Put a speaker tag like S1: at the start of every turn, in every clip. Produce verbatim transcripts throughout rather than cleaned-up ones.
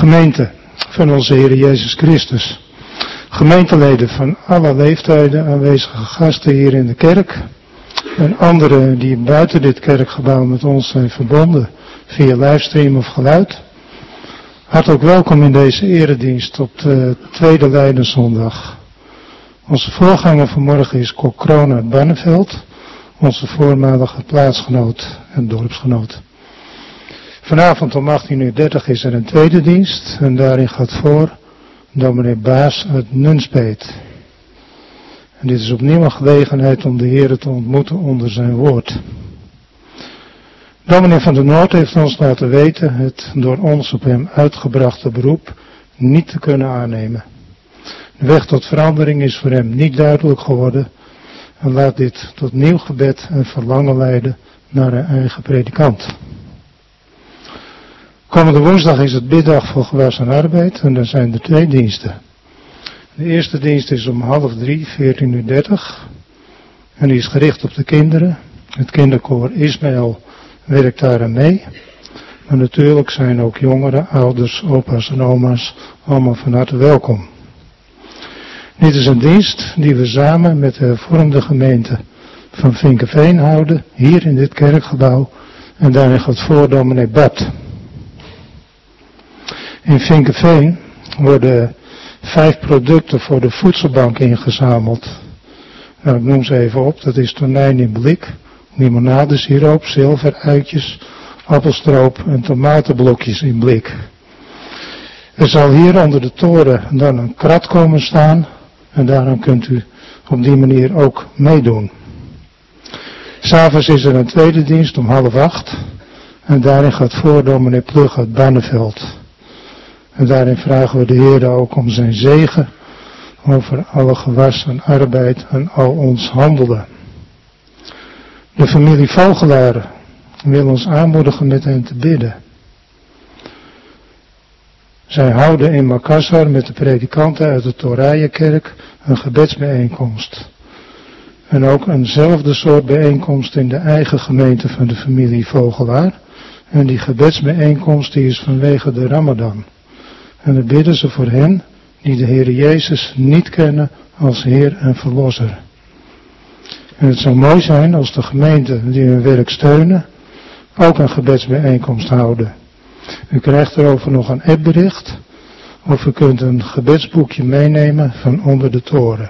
S1: Gemeente van onze Heer Jezus Christus. Gemeenteleden van alle leeftijden, aanwezige gasten hier in de kerk. En anderen die buiten dit kerkgebouw met ons zijn verbonden via livestream of geluid. Hartelijk welkom in deze eredienst op de tweede Lijdenszondag. Onze voorganger vanmorgen is Kok Kroon uit Barneveld, onze voormalige plaatsgenoot en dorpsgenoot. Vanavond om achttien uur dertig is er een tweede dienst en daarin gaat voor dominee Baas uit Nunspeet. En dit is opnieuw een gelegenheid om de Heer te ontmoeten onder zijn woord. Dominee van der Noord heeft ons laten weten het door ons op hem uitgebrachte beroep niet te kunnen aannemen. De weg tot verandering is voor hem niet duidelijk geworden en laat dit tot nieuw gebed en verlangen leiden naar een eigen predikant. Komende woensdag is het biddag voor gewas en arbeid en er zijn er twee diensten. De eerste dienst is om half drie, veertien uur dertig en die is gericht op de kinderen. Het kinderkoor Ismaël werkt daar aan mee. Maar natuurlijk zijn ook jongeren, ouders, opa's en oma's allemaal van harte welkom. Dit is een dienst die we samen met de hervormde gemeente van Vinkeveen houden, hier in dit kerkgebouw. En daarin gaat voor dominee Bart. In Vinkeveen worden vijf producten voor de voedselbank ingezameld. Nou, ik noem ze even op. Dat is tonijn in blik, limonadesiroop, zilveruitjes, appelstroop en tomatenblokjes in blik. Er zal hier onder de toren dan een krat komen staan en daarom kunt u op die manier ook meedoen. 'S'avonds is er een tweede dienst om half acht en daarin gaat voor dominee Plug uit Barneveld. En daarin vragen we de Heer ook om zijn zegen over alle gewas en arbeid en al ons handelen. De familie Vogelaar wil ons aanmoedigen met hen te bidden. Zij houden in Makassar met de predikanten uit de Torajenkerk een gebedsbijeenkomst. En ook eenzelfde soort bijeenkomst in de eigen gemeente van de familie Vogelaar. En die gebedsbijeenkomst die is vanwege de Ramadan. En dan bidden ze voor hen die de Heer Jezus niet kennen als Heer en Verlosser. En het zou mooi zijn als de gemeenten die hun werk steunen ook een gebedsbijeenkomst houden. U krijgt erover nog een appbericht of u kunt een gebedsboekje meenemen van onder de toren.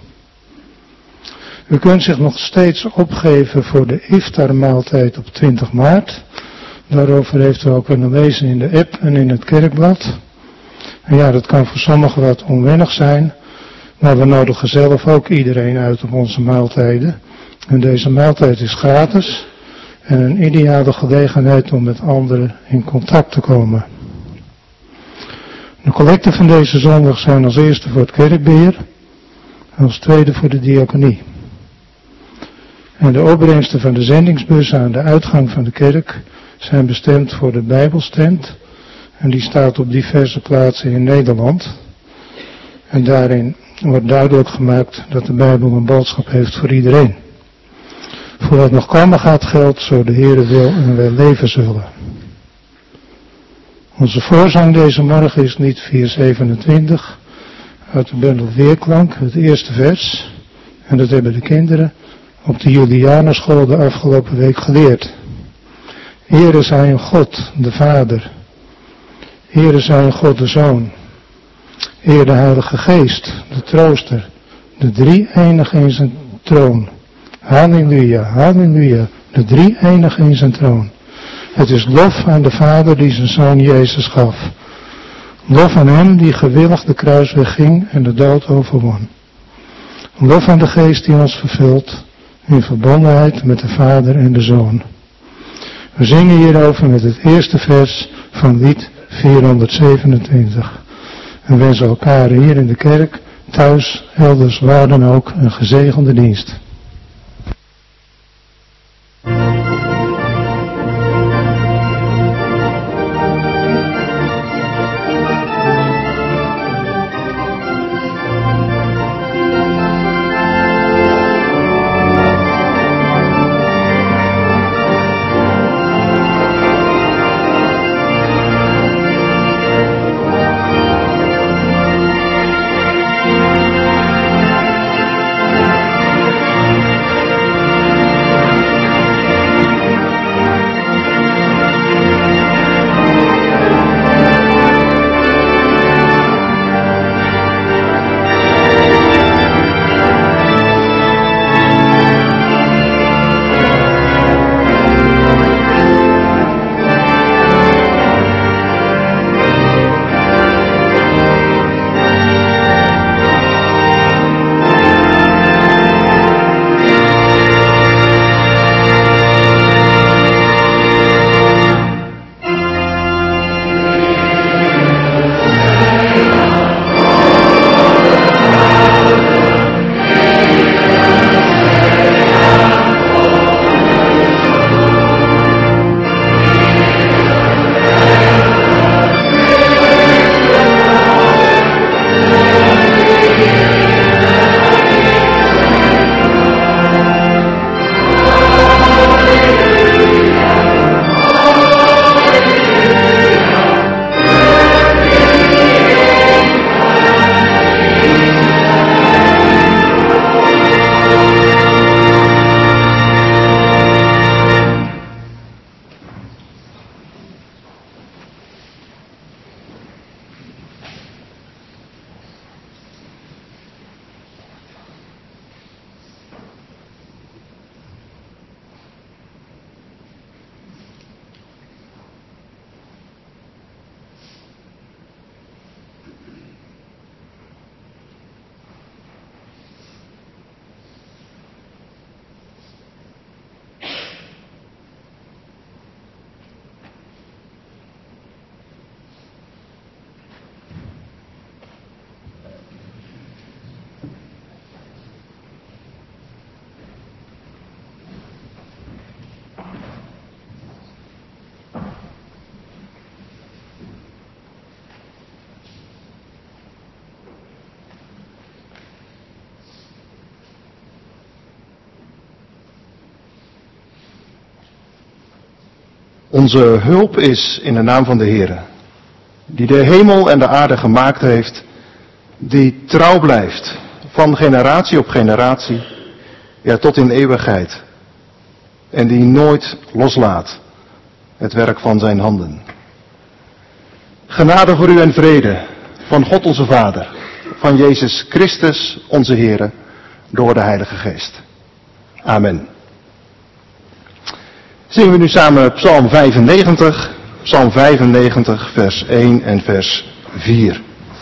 S1: U kunt zich nog steeds opgeven voor de iftarmaaltijd op twintig maart. Daarover heeft u ook kunnen lezen in de app en in het kerkblad. En ja, dat kan voor sommigen wat onwennig zijn, maar we nodigen zelf ook iedereen uit op onze maaltijden. En deze maaltijd is gratis en een ideale gelegenheid om met anderen in contact te komen. De collecten van deze zondag zijn als eerste voor het kerkbeheer en als tweede voor de diaconie. En de opbrengsten van de zendingsbus aan de uitgang van de kerk zijn bestemd voor de Bijbelstent. En die staat op diverse plaatsen in Nederland. En daarin wordt duidelijk gemaakt dat de Bijbel een boodschap heeft voor iedereen. Voor wat nog komen gaat geldt, zo de Heere wil en wij leven zullen. Onze voorzang deze morgen is lied vierhonderdzevenentwintig uit de bundel Weerklank, het eerste vers. En dat hebben de kinderen op de Julianenschool de afgelopen week geleerd. Heere zij een God, de Vader. Heere zij een God de Zoon. Heer de Heilige Geest, de Trooster, de drie-enig in zijn troon. Halleluja, halleluja, de drie-enig in zijn troon. Het is lof aan de Vader die zijn Zoon Jezus gaf. Lof aan hem die gewillig de kruisweg ging en de dood overwon. Lof aan de Geest die ons vervult in verbondenheid met de Vader en de Zoon. We zingen hierover met het eerste vers van lied vierhonderdzevenentwintig. En wensen elkaar hier in de kerk, thuis, elders, waar dan ook, een gezegende dienst.
S2: Onze hulp is in de naam van de Heere, die de hemel en de aarde gemaakt heeft, die trouw blijft van generatie op generatie, ja tot in eeuwigheid, en die nooit loslaat het werk van zijn handen. Genade voor u en vrede van God onze Vader, van Jezus Christus onze Heere, door de Heilige Geest. Amen. Zingen we nu samen Psalm vijfennegentig, Psalm vijfennegentig, vers één en vers vier.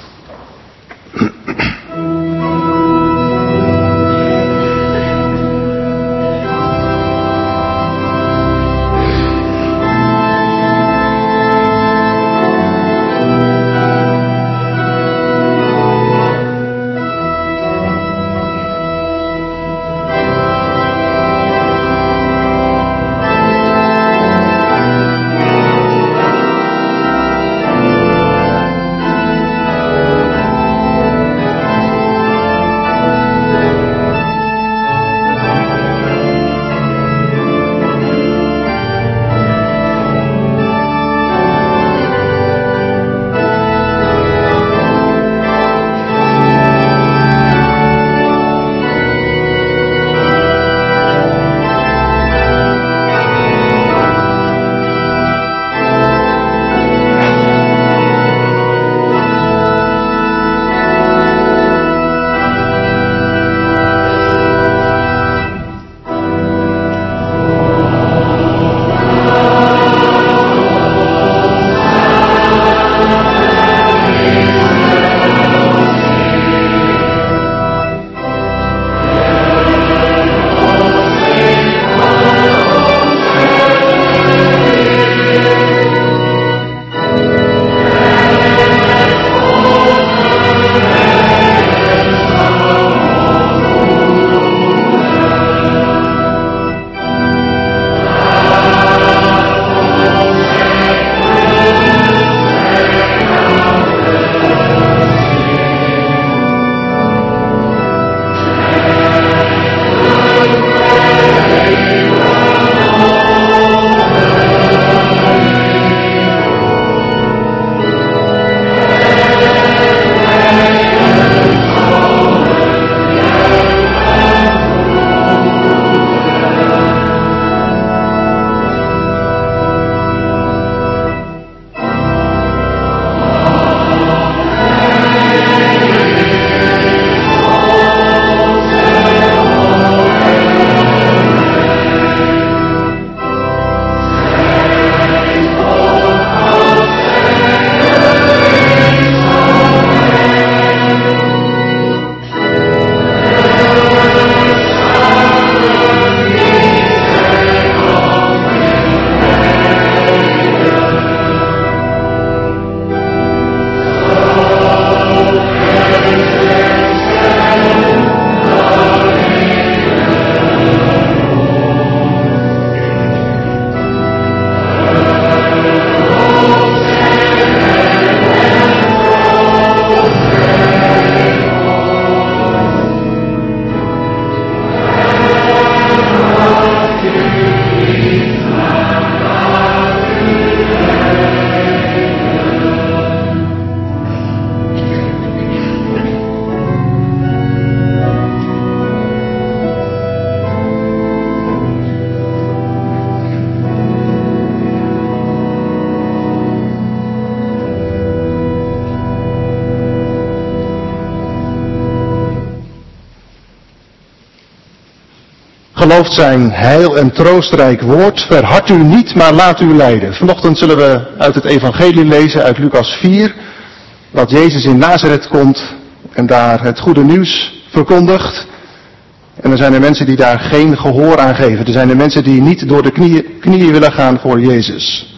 S2: Gelooft zijn heil en troostrijk woord, verhard u niet, maar laat u leiden. Vanochtend zullen we uit het evangelie lezen, uit Lucas vier, dat Jezus in Nazareth komt en daar het goede nieuws verkondigt. En er zijn er mensen die daar geen gehoor aan geven. Er zijn er mensen die niet door de knieën, knieën willen gaan voor Jezus.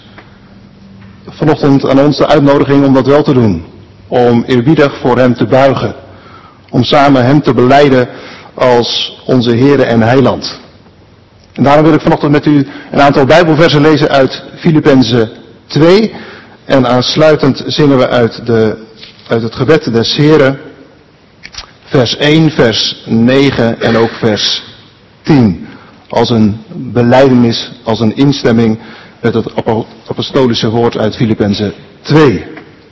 S2: Vanochtend aan ons de uitnodiging om dat wel te doen. Om eerbiedig voor hem te buigen. Om samen hem te belijden als onze Heere en Heiland. En daarom wil ik vanochtend met u een aantal Bijbelversen lezen uit Filippenzen twee. En aansluitend zingen we uit, de, uit het gebed des Heren. Vers één, vers negen en ook vers tien. Als een belijdenis, als een instemming met het apostolische woord uit Filippenzen twee.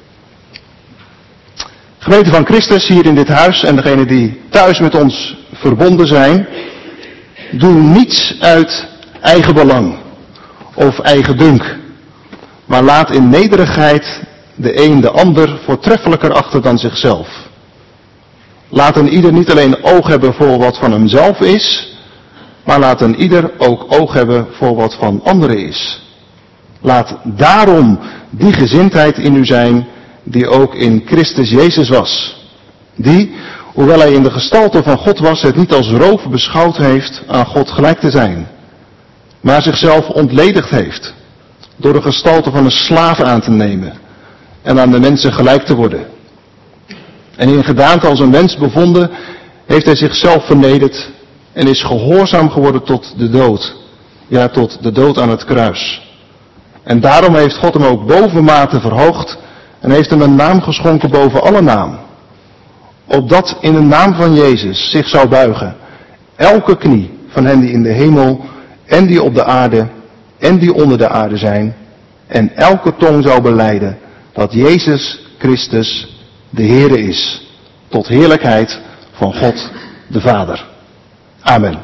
S2: Gemeente van Christus hier in dit huis en degenen die thuis met ons verbonden zijn, doen niets uit eigen belang of eigen dunk, maar laat in nederigheid de een de ander voortreffelijker achter dan zichzelf. Laat een ieder niet alleen oog hebben voor wat van hemzelf is, maar laat een ieder ook oog hebben voor wat van anderen is. Laat daarom die gezindheid in u zijn die ook in Christus Jezus was. Die, hoewel hij in de gestalte van God was, het niet als roof beschouwd heeft aan God gelijk te zijn, maar zichzelf ontledigd heeft door de gestalte van een slaaf aan te nemen en aan de mensen gelijk te worden. En in gedaante als een mens bevonden, heeft hij zichzelf vernederd en is gehoorzaam geworden tot de dood. Ja, tot de dood aan het kruis. En daarom heeft God hem ook bovenmate verhoogd en heeft hem een naam geschonken boven alle naam. Opdat in de naam van Jezus zich zou buigen elke knie van hen die in de hemel en die op de aarde en die onder de aarde zijn, en elke tong zou belijden dat Jezus Christus de Heere is, tot heerlijkheid van God de Vader. Amen.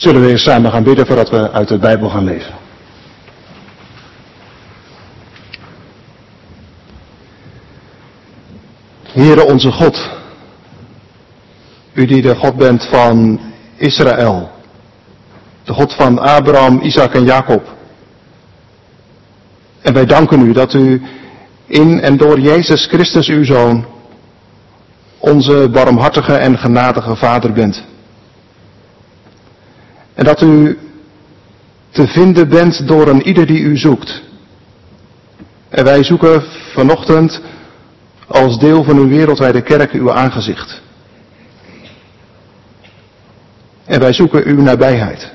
S2: Zullen we eerst samen gaan bidden voordat we uit de Bijbel gaan lezen. Heere onze God, u die de God bent van Israël, de God van Abraham, Isaac en Jacob. En wij danken u dat u in en door Jezus Christus uw Zoon onze barmhartige en genadige Vader bent. En dat u te vinden bent door een ieder die u zoekt. En wij zoeken vanochtend als deel van uw wereldwijde kerk uw aangezicht. En wij zoeken uw nabijheid.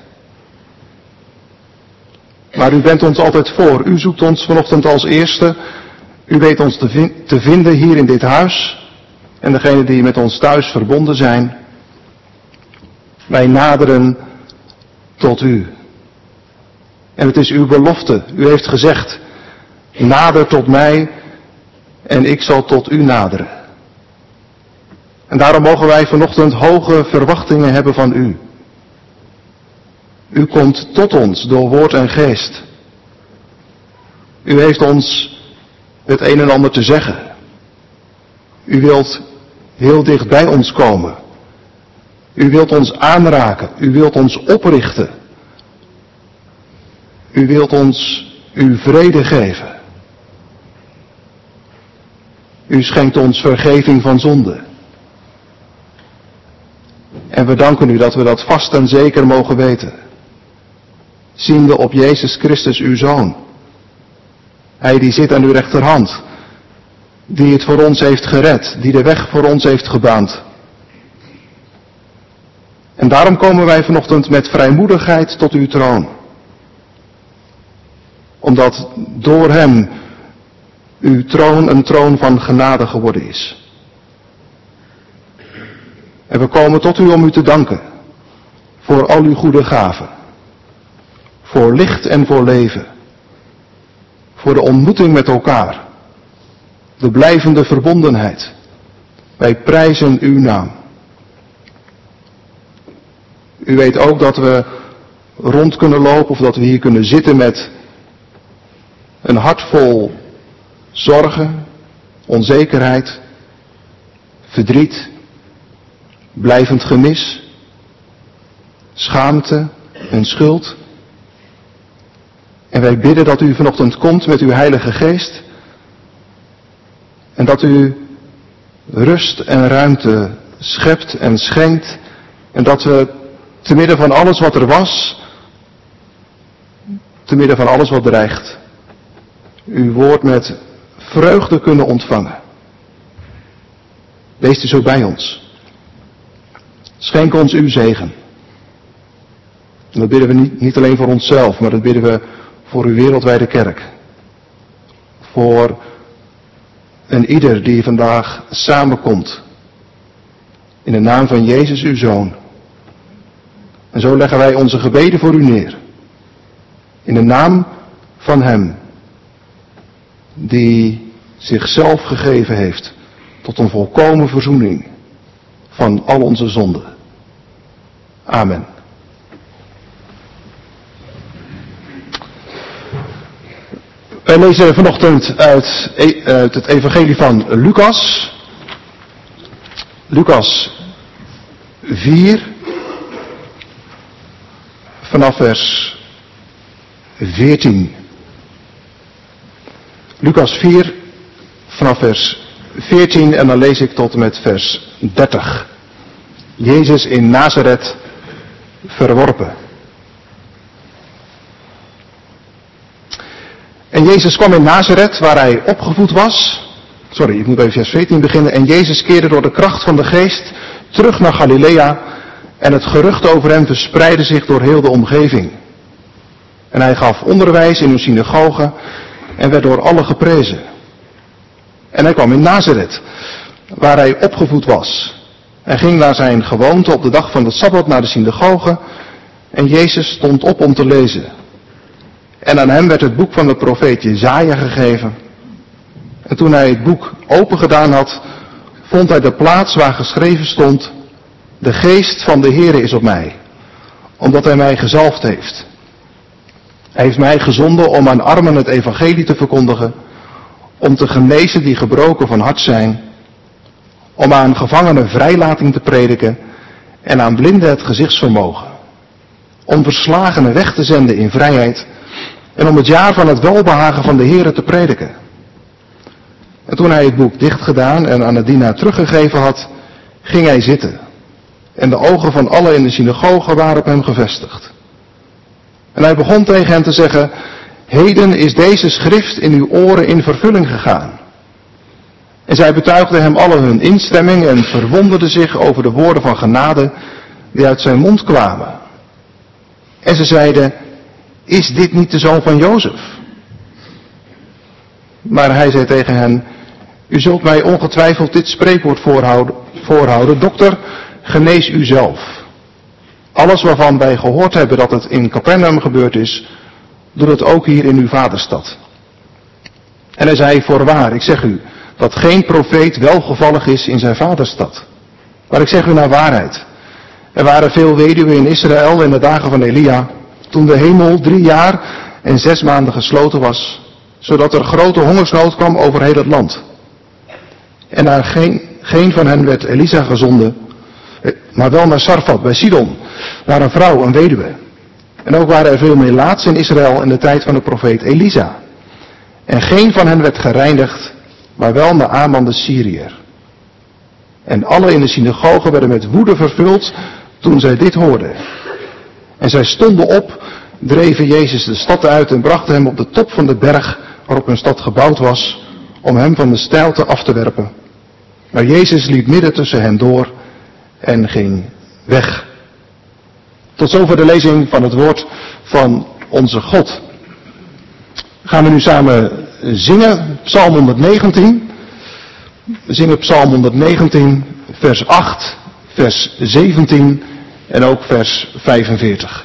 S2: Maar u bent ons altijd voor. U zoekt ons vanochtend als eerste. U weet ons te, vin- te vinden hier in dit huis. En degenen die met ons thuis verbonden zijn. Wij naderen tot u. En het is uw belofte. U heeft gezegd, nader tot mij en ik zal tot u naderen. En daarom mogen wij vanochtend hoge verwachtingen hebben van u. U komt tot ons door woord en geest. U heeft ons het een en ander te zeggen. U wilt heel dicht bij ons komen. U wilt ons aanraken. U wilt ons oprichten. U wilt ons uw vrede geven. U schenkt ons vergeving van zonde. En we danken u dat we dat vast en zeker mogen weten. Ziende op Jezus Christus uw Zoon. Hij die zit aan uw rechterhand. Die het voor ons heeft gered. Die de weg voor ons heeft gebaand. En daarom komen wij vanochtend met vrijmoedigheid tot uw troon. Omdat door hem uw troon een troon van genade geworden is. En we komen tot u om u te danken. Voor al uw goede gaven. Voor licht en voor leven. Voor de ontmoeting met elkaar. De blijvende verbondenheid. Wij prijzen uw naam. U weet ook dat we rond kunnen lopen of dat we hier kunnen zitten met een hart vol zorgen, onzekerheid, verdriet, blijvend gemis, schaamte en schuld. En wij bidden dat u vanochtend komt met uw Heilige Geest en dat u rust en ruimte schept en schenkt en dat we te midden van alles wat er was, te midden van alles wat dreigt, uw woord met vreugde kunnen ontvangen. Wees u zo bij ons. Schenk ons uw zegen. En dat bidden we niet, niet alleen voor onszelf, maar dat bidden we voor uw wereldwijde kerk. Voor een ieder die vandaag samenkomt. In de naam van Jezus uw Zoon. En zo leggen wij onze gebeden voor u neer. In de naam van hem. Die zichzelf gegeven heeft. Tot een volkomen verzoening. Van al onze zonden. Amen. Wij lezen vanochtend uit, uit het evangelie van Lucas. Lucas vier. Vanaf vers veertien. Lucas vier, vanaf vers veertien en dan lees ik tot en met vers dertig. Jezus in Nazareth verworpen. En Jezus kwam in Nazareth waar hij opgevoed was. Sorry, ik moet bij vers veertien beginnen. En Jezus keerde door de kracht van de geest terug naar Galilea. En het gerucht over hem verspreidde zich door heel de omgeving. En hij gaf onderwijs in hun synagoge en werd door allen geprezen. En hij kwam in Nazareth, waar hij opgevoed was. Hij ging naar zijn gewoonte op de dag van de Sabbat naar de synagoge. En Jezus stond op om te lezen. En aan hem werd het boek van de profeet Jesaja gegeven. En toen hij het boek open gedaan had, vond hij de plaats waar geschreven stond: De geest van de Heere is op mij, omdat hij mij gezalfd heeft. Hij heeft mij gezonden om aan armen het evangelie te verkondigen, om te genezen die gebroken van hart zijn, om aan gevangenen vrijlating te prediken en aan blinden het gezichtsvermogen, om verslagenen weg te zenden in vrijheid en om het jaar van het welbehagen van de Heere te prediken. En toen hij het boek dichtgedaan en aan de dienaar teruggegeven had, ging hij zitten. En de ogen van allen in de synagoge waren op hem gevestigd. En hij begon tegen hen te zeggen: heden is deze schrift in uw oren in vervulling gegaan. En zij betuigden hem allen hun instemming en verwonderden zich over de woorden van genade die uit zijn mond kwamen. En ze zeiden: is dit niet de zoon van Jozef? Maar hij zei tegen hen: u zult mij ongetwijfeld dit spreekwoord voorhouden, voorhouden. Dokter, genees u zelf. Alles waarvan wij gehoord hebben dat het in Capernaum gebeurd is, doe het ook hier in uw vaderstad. En hij zei: voorwaar, ik zeg u, dat geen profeet welgevallig is in zijn vaderstad. Maar ik zeg u naar waarheid. Er waren veel weduwen in Israël in de dagen van Elia, toen de hemel drie jaar en zes maanden gesloten was, zodat er grote hongersnood kwam over heel het land. En naar geen, geen van hen werd Elisa gezonden, maar wel naar Sarfat bij Sidon, naar een vrouw, een weduwe. En ook waren er veel melaats in Israël in de tijd van de profeet Elisa. En geen van hen werd gereinigd, maar wel Naaman de Syriër. En alle in de synagoge werden met woede vervuld toen zij dit hoorden. En zij stonden op, dreven Jezus de stad uit en brachten hem op de top van de berg waarop hun stad gebouwd was, om hem van de steilte af te werpen. Maar Jezus liep midden tussen hen door en ging weg. Tot zover de lezing van het woord van onze God. Gaan we nu samen zingen, Psalm honderdnegentien. We zingen Psalm honderdnegentien, vers acht, vers zeventien en ook vers vijfenveertig.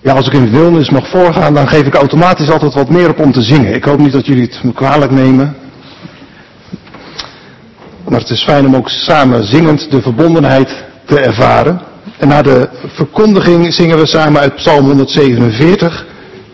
S2: Ja, als ik in het Wilnis mag voorgaan, dan geef ik automatisch altijd wat meer op om te zingen. Ik hoop niet dat jullie het me kwalijk nemen. Maar het is fijn om ook samen zingend de verbondenheid te ervaren. En na de verkondiging zingen we samen uit Psalm honderdzevenenveertig.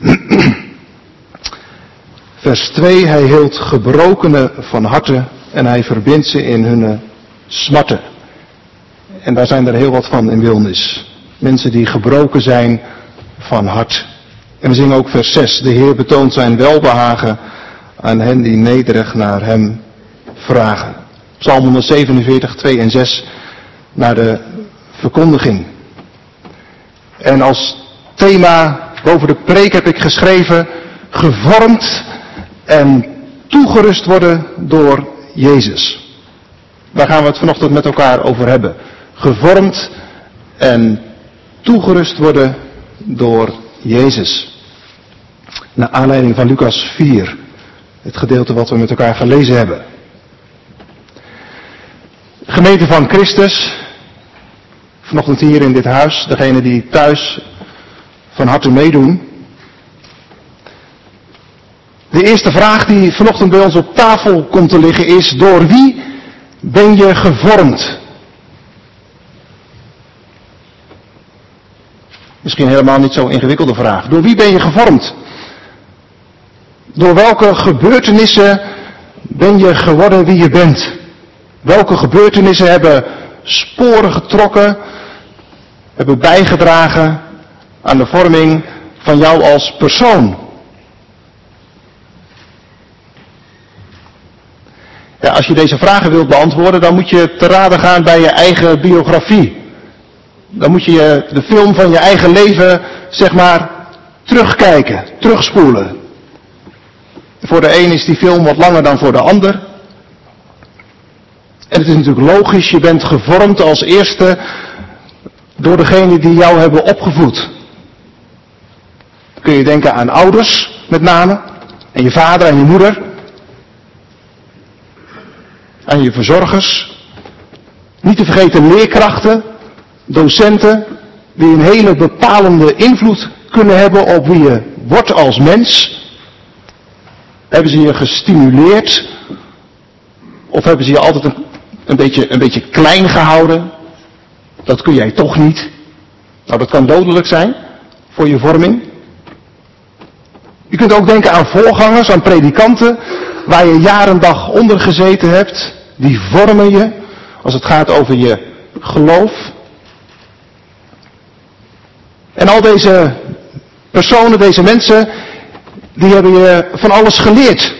S2: Vers twee, hij heelt gebrokenen van harte en hij verbindt ze in hun smarten. En daar zijn er heel wat van in Wilnis. Mensen die gebroken zijn van hart. En we zingen ook vers zes, de Heer betoont zijn welbehagen aan hen die nederig naar hem vragen. Psalm honderdzevenenveertig, twee en zes, naar de verkondiging. En als thema boven de preek heb ik geschreven, gevormd en toegerust worden door Jezus. Daar gaan we het vanochtend met elkaar over hebben. Gevormd en toegerust worden door Jezus. Naar aanleiding van Lucas vier, het gedeelte wat we met elkaar gelezen hebben. Gemeente van Christus, vanochtend hier in dit huis, degene die thuis van harte meedoen. De eerste vraag die vanochtend bij ons op tafel komt te liggen is, door wie ben je gevormd? Misschien helemaal niet zo'n ingewikkelde vraag. Door wie ben je gevormd? Door welke gebeurtenissen ben je geworden wie je bent? Welke gebeurtenissen hebben sporen getrokken, hebben bijgedragen aan de vorming van jou als persoon? Ja, als je deze vragen wilt beantwoorden, dan moet je te raden gaan bij je eigen biografie. Dan moet je de film van je eigen leven, zeg maar, terugkijken, terugspoelen. Voor de een is die film wat langer dan voor de ander. En het is natuurlijk logisch, je bent gevormd als eerste door degenen die jou hebben opgevoed. Dan kun je denken aan ouders, met name, en je vader en je moeder. Aan je verzorgers. Niet te vergeten leerkrachten, docenten, die een hele bepalende invloed kunnen hebben op wie je wordt als mens. Hebben ze je gestimuleerd? Of hebben ze je altijd een, een, beetje, een beetje klein gehouden? Dat kun jij toch niet. Nou, dat kan dodelijk zijn voor je vorming. Je kunt ook denken aan voorgangers, aan predikanten, waar je jaren dag onder gezeten hebt. Die vormen je als het gaat over je geloof. En al deze personen, deze mensen, die hebben je van alles geleerd.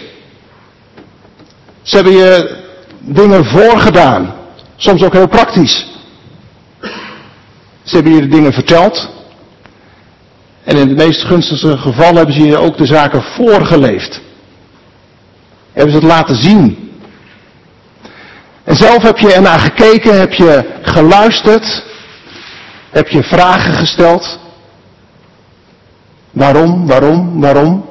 S2: Ze hebben je dingen voorgedaan. Soms ook heel praktisch. Ze hebben je de dingen verteld. En in de meest gunstige gevallen hebben ze je ook de zaken voorgeleefd. Hebben ze het laten zien. En zelf heb je ernaar gekeken, heb je geluisterd, heb je vragen gesteld. Waarom, waarom, waarom?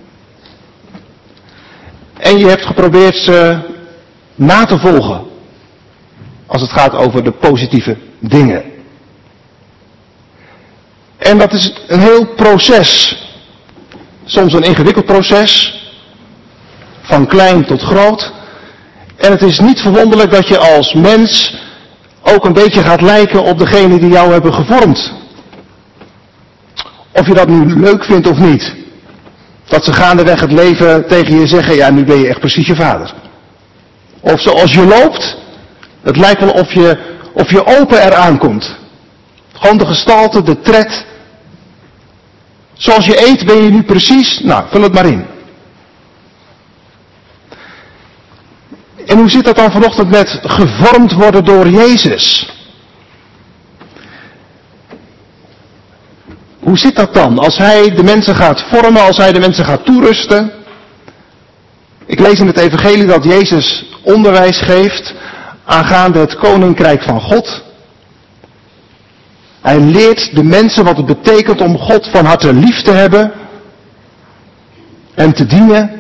S2: En je hebt geprobeerd ze na te volgen. Als het gaat over de positieve dingen. En dat is een heel proces. Soms een ingewikkeld proces. Van klein tot groot. En het is niet verwonderlijk dat je als mens ook een beetje gaat lijken op degene die jou hebben gevormd. Of je dat nu leuk vindt of niet. Dat ze gaandeweg het leven tegen je zeggen, ja, nu ben je echt precies je vader. Of zoals je loopt, het lijkt wel of je, of je open eraan komt. Gewoon de gestalte, de tred. Zoals je eet ben je nu precies, nou, vul het maar in. En hoe zit dat dan vanochtend met gevormd worden door Jezus? Hoe zit dat dan? Als hij de mensen gaat vormen, als hij de mensen gaat toerusten. Ik lees in het evangelie dat Jezus onderwijs geeft aangaande het koninkrijk van God. Hij leert de mensen wat het betekent om God van harte lief te hebben. En te dienen.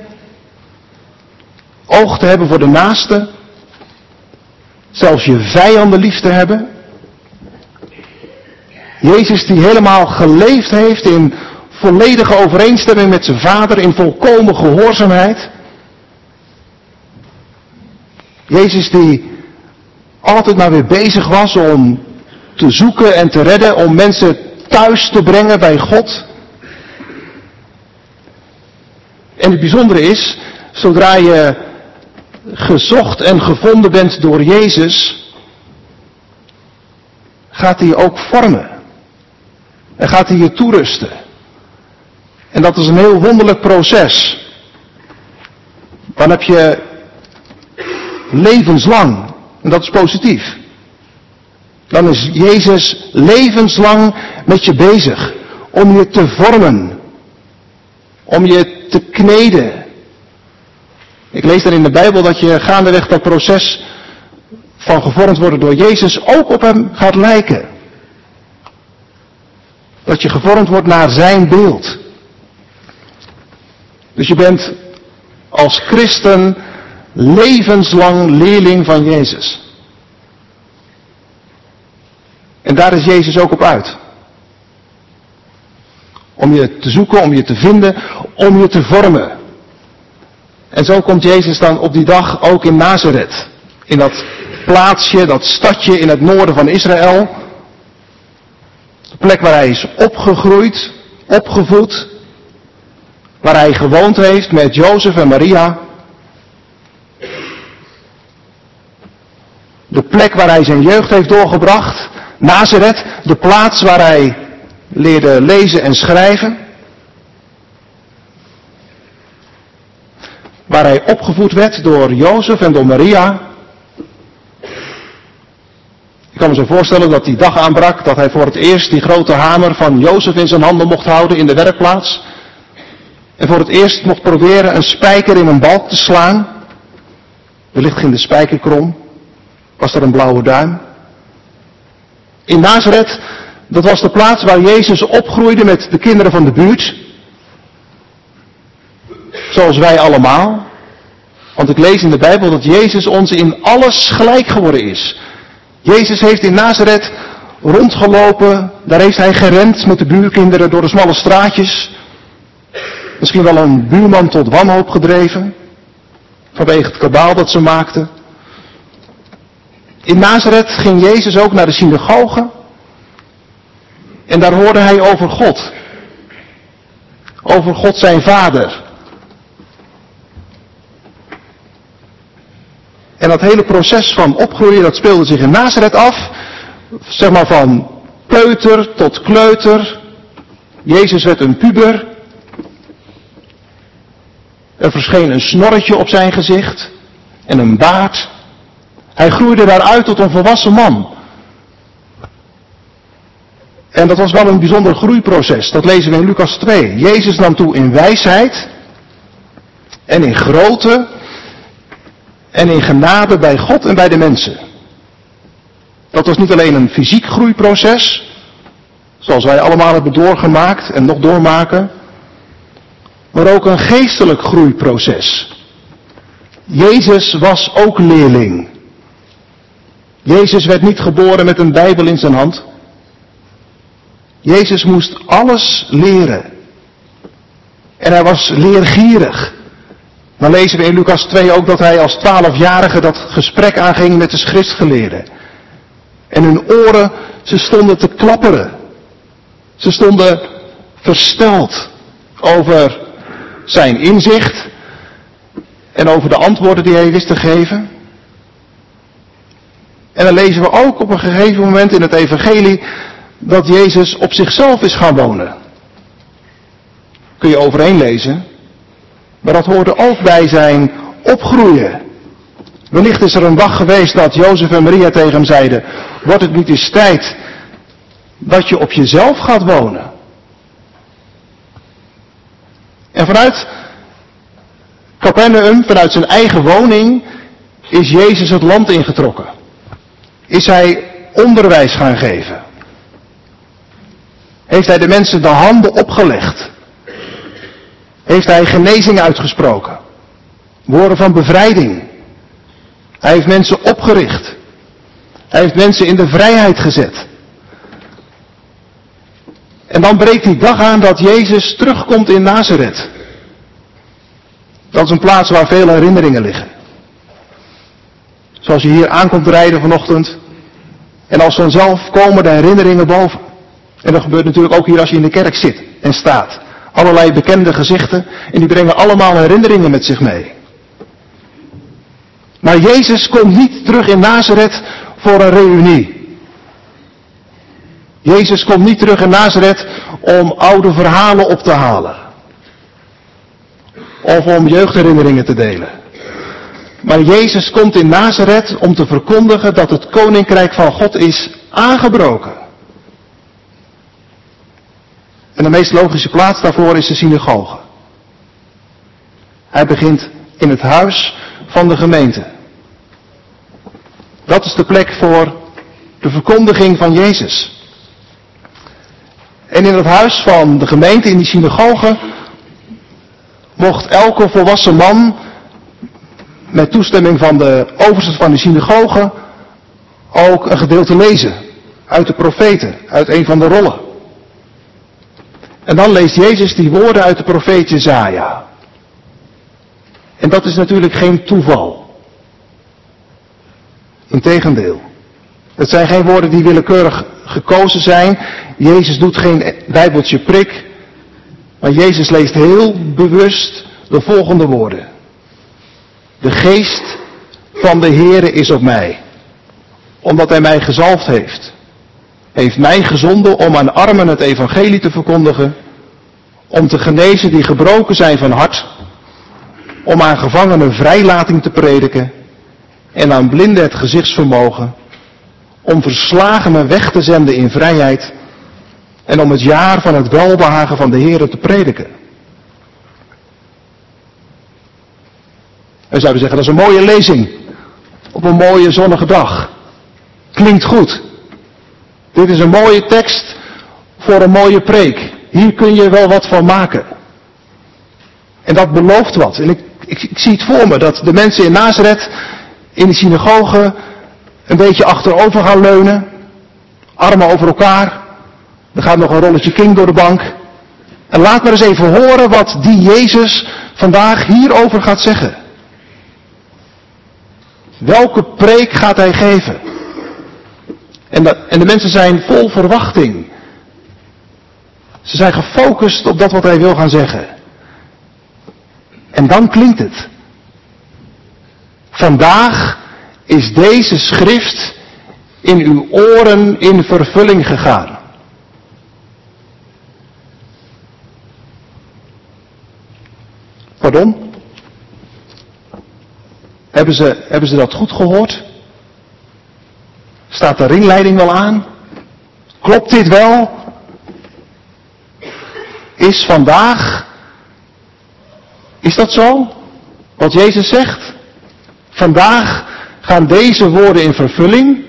S2: Oog te hebben voor de naaste. Zelfs je vijanden lief te hebben. Jezus die helemaal geleefd heeft in volledige overeenstemming met zijn Vader, in volkomen gehoorzaamheid. Jezus die altijd maar weer bezig was om te zoeken en te redden, om mensen thuis te brengen bij God. En het bijzondere is, zodra je gezocht en gevonden bent door Jezus, gaat hij je ook vormen. En gaat hij je toerusten. En dat is een heel wonderlijk proces. Dan heb je levenslang, en dat is positief. Dan is Jezus levenslang met je bezig om je te vormen. Om je te kneden. Ik lees dan in de Bijbel dat je gaandeweg dat proces van gevormd worden door Jezus ook op hem gaat lijken. Dat je gevormd wordt naar zijn beeld. Dus je bent als christen levenslang leerling van Jezus. En daar is Jezus ook op uit. Om je te zoeken, om je te vinden, om je te vormen. En zo komt Jezus dan op die dag ook in Nazareth. In dat plaatsje, dat stadje in het noorden van Israël. De plek waar hij is opgegroeid, opgevoed. Waar hij gewoond heeft met Jozef en Maria. De plek waar hij zijn jeugd heeft doorgebracht. Nazareth, de plaats waar hij leerde lezen en schrijven. Waar hij opgevoed werd door Jozef en door Maria. Ik kan me zo voorstellen dat die dag aanbrak, dat hij voor het eerst die grote hamer van Jozef in zijn handen mocht houden in de werkplaats. En voor het eerst mocht proberen een spijker in een balk te slaan. Wellicht ging de spijker krom. Was er een blauwe duim. In Nazareth, dat was de plaats waar Jezus opgroeide met de kinderen van de buurt. Zoals wij allemaal. Want ik lees in de Bijbel dat Jezus ons in alles gelijk geworden is. Jezus heeft in Nazareth rondgelopen. Daar heeft hij gerend met de buurkinderen door de smalle straatjes. Misschien wel een buurman tot wanhoop gedreven. Vanwege het kabaal dat ze maakten. In Nazareth ging Jezus ook naar de synagoge. En daar hoorde hij over God. Over God zijn Vader. En dat hele proces van opgroeien, dat speelde zich in Nazareth af. Zeg maar van peuter tot kleuter. Jezus werd een puber. Er verscheen een snorretje op zijn gezicht. En een baard. Hij groeide daaruit tot een volwassen man. En dat was wel een bijzonder groeiproces. Dat lezen we in Lucas twee. Jezus nam toe in wijsheid. En in grootte. En in genade bij God en bij de mensen. Dat was niet alleen een fysiek groeiproces. Zoals wij allemaal hebben doorgemaakt en nog doormaken. Maar ook een geestelijk groeiproces. Jezus was ook leerling. Jezus werd niet geboren met een Bijbel in zijn hand. Jezus moest alles leren. En hij was leergierig. Dan lezen we in Lucas twee ook dat hij als twaalfjarige dat gesprek aanging met de schriftgeleerden. En hun oren, ze stonden te klapperen. Ze stonden versteld over zijn inzicht en over de antwoorden die hij wist te geven. En dan lezen we ook op een gegeven moment in het evangelie dat Jezus op zichzelf is gaan wonen. Kun je overheen lezen. Maar dat hoorde ook bij zijn opgroeien. Wellicht is er een dag geweest dat Jozef en Maria tegen hem zeiden: wordt het niet eens tijd dat je op jezelf gaat wonen? En vanuit Capernaum, vanuit zijn eigen woning, is Jezus het land ingetrokken. Is hij onderwijs gaan geven. Heeft hij de mensen de handen opgelegd. Heeft hij genezing uitgesproken. Woorden van bevrijding. Hij heeft mensen opgericht. Hij heeft mensen in de vrijheid gezet. En dan breekt die dag aan dat Jezus terugkomt in Nazareth. Dat is een plaats waar veel herinneringen liggen. Zoals je hier aankomt rijden vanochtend. En als vanzelf komen de herinneringen boven. En dat gebeurt natuurlijk ook hier als je in de kerk zit en staat. Allerlei bekende gezichten. En die brengen allemaal herinneringen met zich mee. Maar Jezus komt niet terug in Nazareth voor een reunie. Jezus komt niet terug in Nazareth om oude verhalen op te halen. Of om jeugdherinneringen te delen. Maar Jezus komt in Nazareth om te verkondigen dat het koninkrijk van God is aangebroken. En de meest logische plaats daarvoor is de synagoge. Hij begint in het huis van de gemeente. Dat is de plek voor de verkondiging van Jezus. En in het huis van de gemeente, in die synagoge, mocht elke volwassen man met toestemming van de overste van de synagoge ook een gedeelte lezen. Uit de profeten, uit een van de rollen. En dan leest Jezus die woorden uit de profeet Jesaja. En dat is natuurlijk geen toeval. Integendeel. Het zijn geen woorden die willekeurig gekozen zijn. Jezus doet geen bijbeltje prik. Maar Jezus leest heel bewust de volgende woorden. De geest van de Heere is op mij. Omdat hij mij gezalfd heeft. Heeft mij gezonden om aan armen het evangelie te verkondigen. Om te genezen die gebroken zijn van hart. Om aan gevangenen vrijlating te prediken. En aan blinden het gezichtsvermogen. Om verslagenen weg te zenden in vrijheid. En om het jaar van het welbehagen van de Heere te prediken. We zouden zeggen, dat is een mooie lezing. Op een mooie zonnige dag. Klinkt goed. Dit is een mooie tekst voor een mooie preek. Hier kun je wel wat van maken. En dat belooft wat. En ik, ik, ik zie het voor me, dat de mensen in Nazareth, in de synagoge, een beetje achterover gaan leunen. Armen over elkaar. Er gaat nog een rolletje king door de bank. En laat maar eens even horen wat die Jezus vandaag hierover gaat zeggen. Welke preek gaat hij geven? En de, en de mensen zijn vol verwachting. Ze zijn gefocust op dat wat hij wil gaan zeggen. En dan klinkt het. Vandaag is deze schrift in uw oren in vervulling gegaan. Pardon? Hebben ze, hebben ze dat goed gehoord? Staat de ringleiding wel aan? Klopt dit wel? Is vandaag, is dat zo? Wat Jezus zegt? Vandaag gaan deze woorden in vervulling.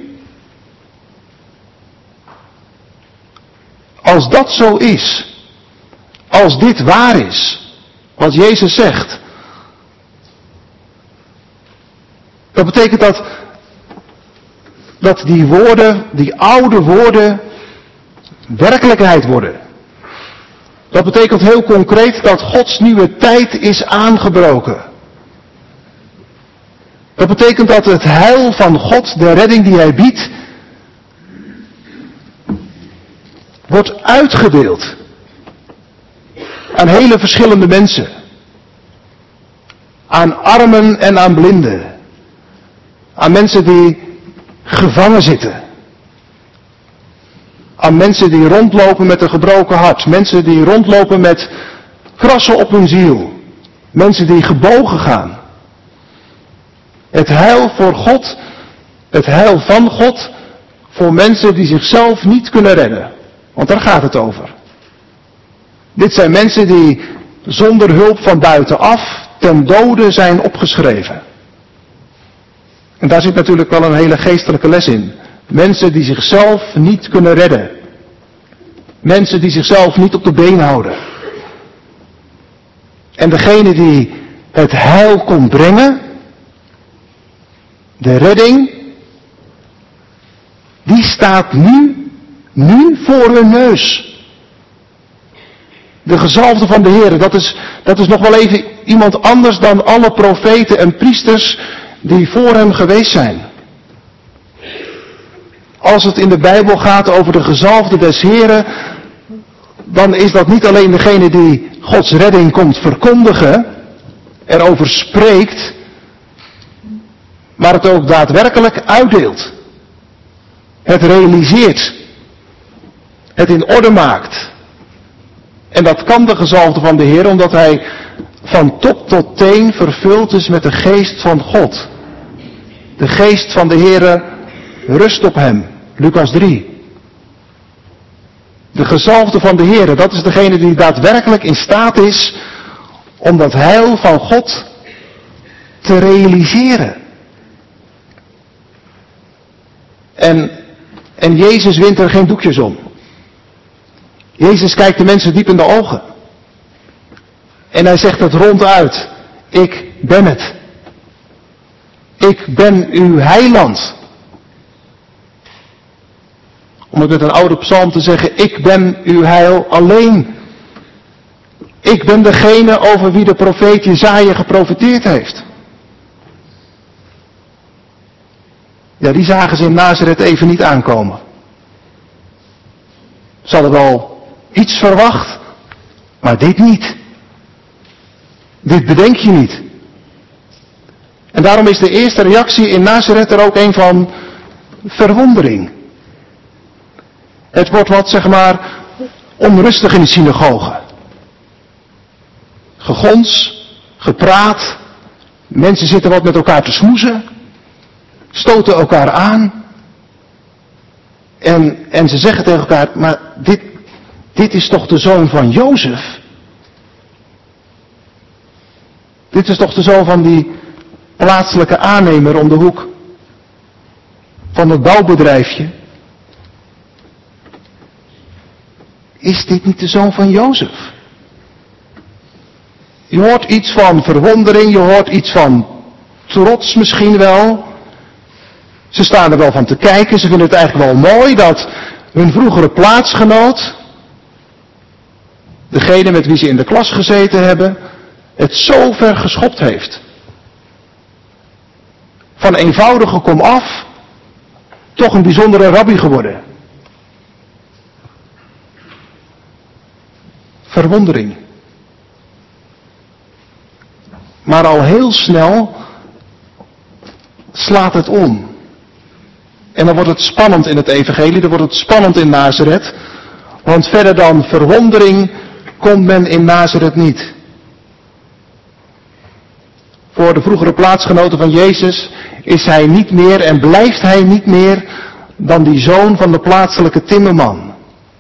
S2: Als dat zo is, als dit waar is, wat Jezus zegt, dat betekent dat, dat die woorden, die oude woorden, werkelijkheid worden. Dat betekent heel concreet dat Gods nieuwe tijd is aangebroken. Dat betekent dat het heil van God, de redding die hij biedt, wordt uitgedeeld aan hele verschillende mensen. Aan armen en aan blinden. Aan mensen die gevangen zitten. Aan mensen die rondlopen met een gebroken hart. Mensen die rondlopen met krassen op hun ziel. Mensen die gebogen gaan. Het heil voor God, het heil van God, voor mensen die zichzelf niet kunnen redden. Want daar gaat het over. Dit zijn mensen die zonder hulp van buitenaf ten dode zijn opgeschreven. En daar zit natuurlijk wel een hele geestelijke les in. Mensen die zichzelf niet kunnen redden. Mensen die zichzelf niet op de been houden. En degene die het heil komt brengen, de redding, die staat nu, nu voor hun neus. De gezalfde van de Heer, dat is, dat is nog wel even iemand anders dan alle profeten en priesters die voor hem geweest zijn. Als het in de Bijbel gaat over de gezalfde des Heren, dan is dat niet alleen degene die Gods redding komt verkondigen, erover spreekt, maar het ook daadwerkelijk uitdeelt. Het realiseert. Het in orde maakt. En dat kan de gezalfde van de Heer, omdat hij van top tot teen vervuld is met de geest van God. De geest van de Heer rust op hem. Lucas drie. De gezalfde van de Heer, dat is degene die daadwerkelijk in staat is om dat heil van God te realiseren. En, en Jezus wint er geen doekjes om. Jezus kijkt de mensen diep in de ogen. En hij zegt het ronduit. Ik ben het. Ik ben uw heiland. Om het met een oude psalm te zeggen, ik ben uw heil alleen. Ik ben degene over wie de profeet Jesaja geprofeteerd heeft. Ja, die zagen ze in Nazareth even niet aankomen. Ze hadden wel iets verwacht, maar dit niet. Dit bedenk je niet. En daarom is de eerste reactie in Nazareth er ook een van verwondering. Het wordt wat, zeg maar, onrustig in de synagoge. Gegons, gepraat, mensen zitten wat met elkaar te smoezen, stoten elkaar aan. En, en ze zeggen tegen elkaar, maar dit, dit is toch de zoon van Jozef? Dit is toch de zoon van die plaatselijke aannemer om de hoek van het bouwbedrijfje? Is dit niet de zoon van Jozef? Je hoort iets van verwondering, je hoort iets van trots misschien wel. Ze staan er wel van te kijken, ze vinden het eigenlijk wel mooi dat hun vroegere plaatsgenoot, degene met wie ze in de klas gezeten hebben, het zo ver geschopt heeft. Van eenvoudige komaf, toch een bijzondere rabbi geworden. Verwondering. Maar al heel snel slaat het om. En dan wordt het spannend in het evangelie, dan wordt het spannend in Nazareth. Want verder dan verwondering komt men in Nazareth niet. Voor de vroegere plaatsgenoten van Jezus is hij niet meer en blijft hij niet meer dan die zoon van de plaatselijke timmerman.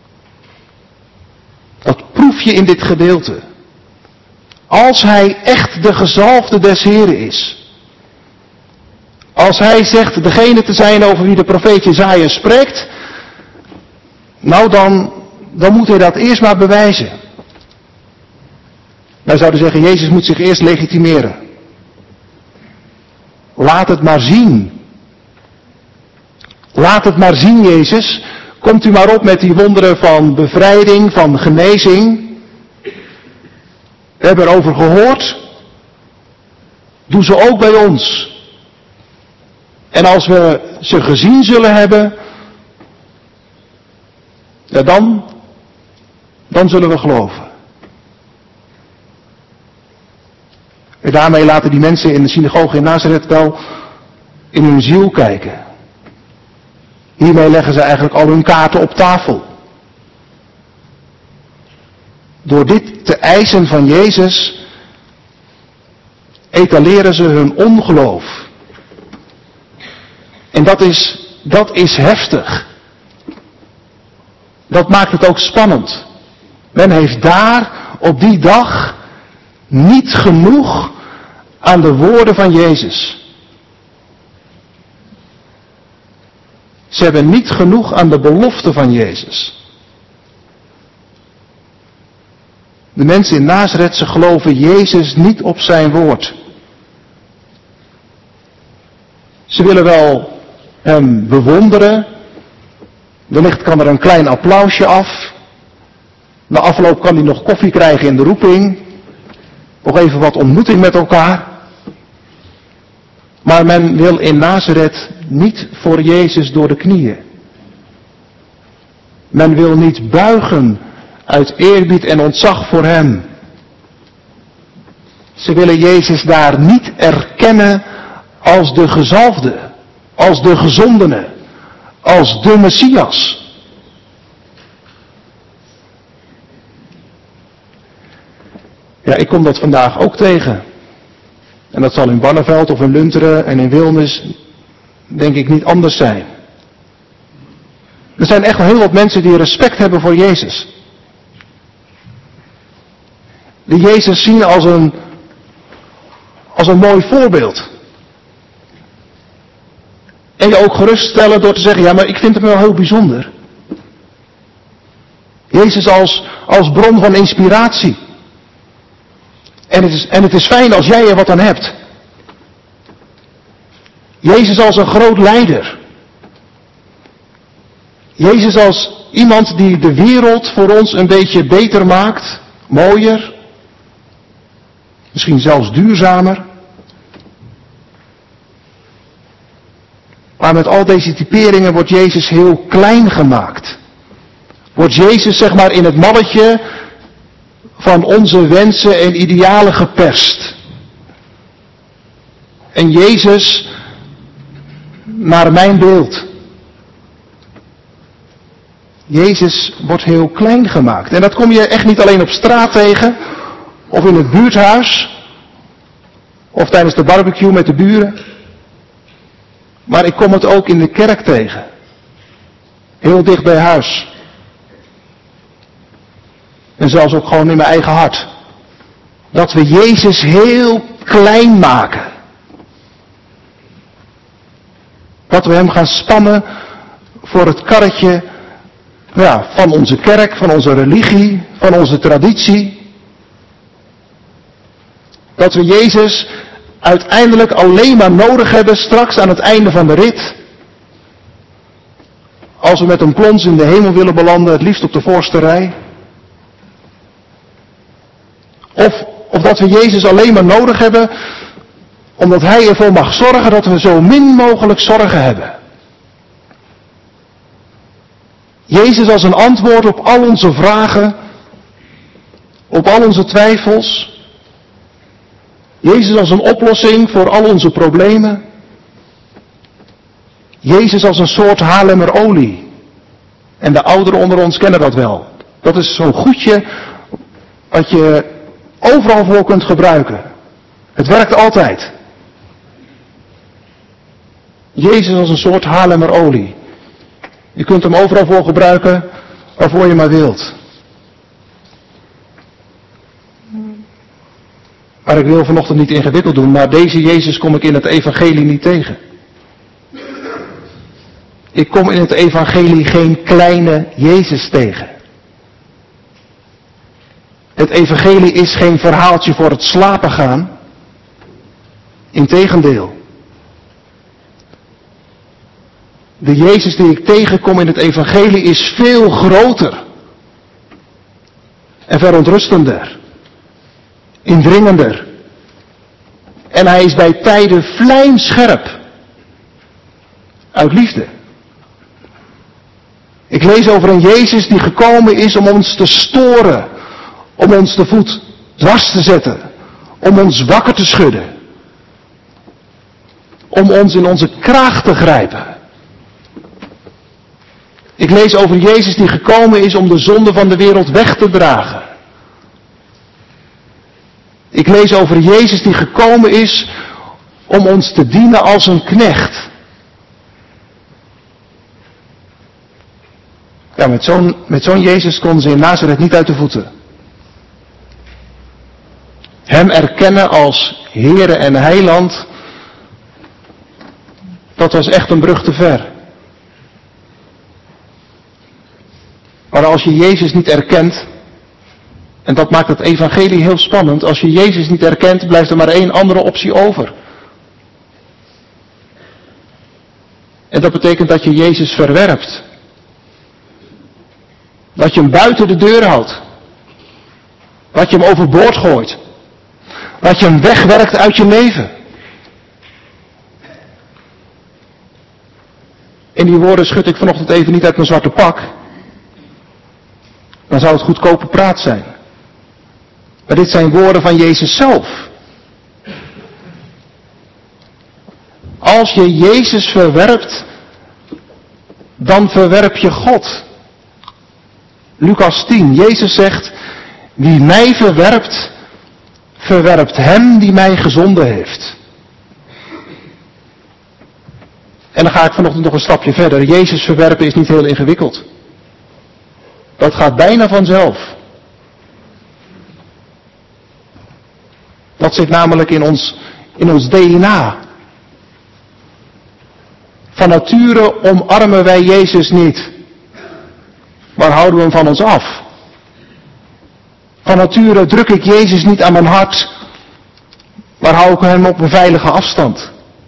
S2: Dat proef je in dit gedeelte. Als hij echt de gezalfde des Heren is. Als hij zegt degene te zijn over wie de profeet Jesaja spreekt. Nou dan, dan moet hij dat eerst maar bewijzen. Wij zouden zeggen, Jezus moet zich eerst legitimeren. Laat het maar zien. Laat het maar zien, Jezus. Komt u maar op met die wonderen van bevrijding, van genezing. We hebben erover gehoord. Doe ze ook bij ons. En als we ze gezien zullen hebben, ja dan, dan zullen we geloven. En daarmee laten die mensen in de synagoge in Nazareth wel in hun ziel kijken. Hiermee leggen ze eigenlijk al hun kaarten op tafel. Door dit te eisen van Jezus etaleren ze hun ongeloof. En dat is, dat is heftig. Dat maakt het ook spannend. Men heeft daar op die dag niet genoeg aan de woorden van Jezus. Ze hebben niet genoeg aan de belofte van Jezus. De mensen in Nazareth, ze geloven Jezus niet op zijn woord. Ze willen wel hem bewonderen. Wellicht kan er een klein applausje af. Na afloop kan hij nog koffie krijgen in de roeping. Nog even wat ontmoeting met elkaar. Maar men wil in Nazareth niet voor Jezus door de knieën. Men wil niet buigen uit eerbied en ontzag voor hem. Ze willen Jezus daar niet erkennen als de gezalfde, als de gezondene, als de Messias. Ja, ik kom dat vandaag ook tegen. En dat zal in Barneveld of in Lunteren en in Wilnis denk ik niet anders zijn. Er zijn echt wel heel wat mensen die respect hebben voor Jezus. Die Jezus zien als een, als een mooi voorbeeld. En je ook geruststellen door te zeggen, ja maar ik vind hem wel heel bijzonder. Jezus als, als bron van inspiratie. En het, is, en het is fijn als jij er wat aan hebt. Jezus als een groot leider. Jezus als iemand die de wereld voor ons een beetje beter maakt, mooier, misschien zelfs duurzamer. Maar met al deze typeringen wordt Jezus heel klein gemaakt. Wordt Jezus zeg maar in het malletje van onze wensen en idealen geperst. En Jezus naar mijn beeld. Jezus wordt heel klein gemaakt. En dat kom je echt niet alleen op straat tegen, of in het buurthuis, of tijdens de barbecue met de buren. Maar ik kom het ook in de kerk tegen. Heel dicht bij huis. En zelfs ook gewoon in mijn eigen hart. Dat we Jezus heel klein maken. Dat we hem gaan spannen voor het karretje ja, van onze kerk, van onze religie, van onze traditie. Dat we Jezus uiteindelijk alleen maar nodig hebben straks aan het einde van de rit. Als we met een plons in de hemel willen belanden, het liefst op de voorste rij. Of, of dat we Jezus alleen maar nodig hebben omdat Hij ervoor mag zorgen dat we zo min mogelijk zorgen hebben. Jezus als een antwoord op al onze vragen, op al onze twijfels. Jezus als een oplossing voor al onze problemen. Jezus als een soort Haarlemmer olie. En de ouderen onder ons kennen dat wel. Dat is zo'n goedje wat je overal voor kunt gebruiken. Het werkt altijd. Jezus als een soort Haarlemmer olie. Je kunt hem overal voor gebruiken waarvoor je maar wilt. Maar ik wil vanochtend niet ingewikkeld doen, maar deze Jezus kom ik in het evangelie niet tegen. Ik kom in het evangelie geen kleine Jezus tegen. Het evangelie is geen verhaaltje voor het slapen gaan. Integendeel. De Jezus die ik tegenkom in het evangelie is veel groter. En verontrustender. Indringender. En hij is bij tijden vlijmscherp. Uit liefde. Ik lees over een Jezus die gekomen is om ons te storen. Om ons de voet dwars te zetten. Om ons wakker te schudden. Om ons in onze kraag te grijpen. Ik lees over Jezus die gekomen is om de zonde van de wereld weg te dragen. Ik lees over Jezus die gekomen is om ons te dienen als een knecht. Ja, met zo'n, met zo'n Jezus konden ze in Nazareth niet uit de voeten. Hem erkennen als Heere en Heiland, dat was echt een brug te ver. Maar als je Jezus niet erkent, en dat maakt het evangelie heel spannend, als je Jezus niet erkent, blijft er maar één andere optie over. En dat betekent dat je Jezus verwerpt. Dat je hem buiten de deur houdt. Dat je hem overboord gooit. Dat je hem wegwerkt uit je leven. En die woorden schud ik vanochtend even niet uit mijn zwarte pak. Dan zou het goedkope praat zijn. Maar dit zijn woorden van Jezus zelf. Als je Jezus verwerpt, dan verwerp je God. Lucas tien, Jezus zegt, wie mij verwerpt, verwerpt hem die mij gezonden heeft. En dan ga ik vanochtend nog een stapje verder. Jezus verwerpen is niet heel ingewikkeld. Dat gaat bijna vanzelf. Dat zit namelijk in ons, in ons D N A. Van nature omarmen wij Jezus niet. Maar houden we hem van ons af. Van nature druk ik Jezus niet aan mijn hart. Maar hou ik hem op een veilige afstand.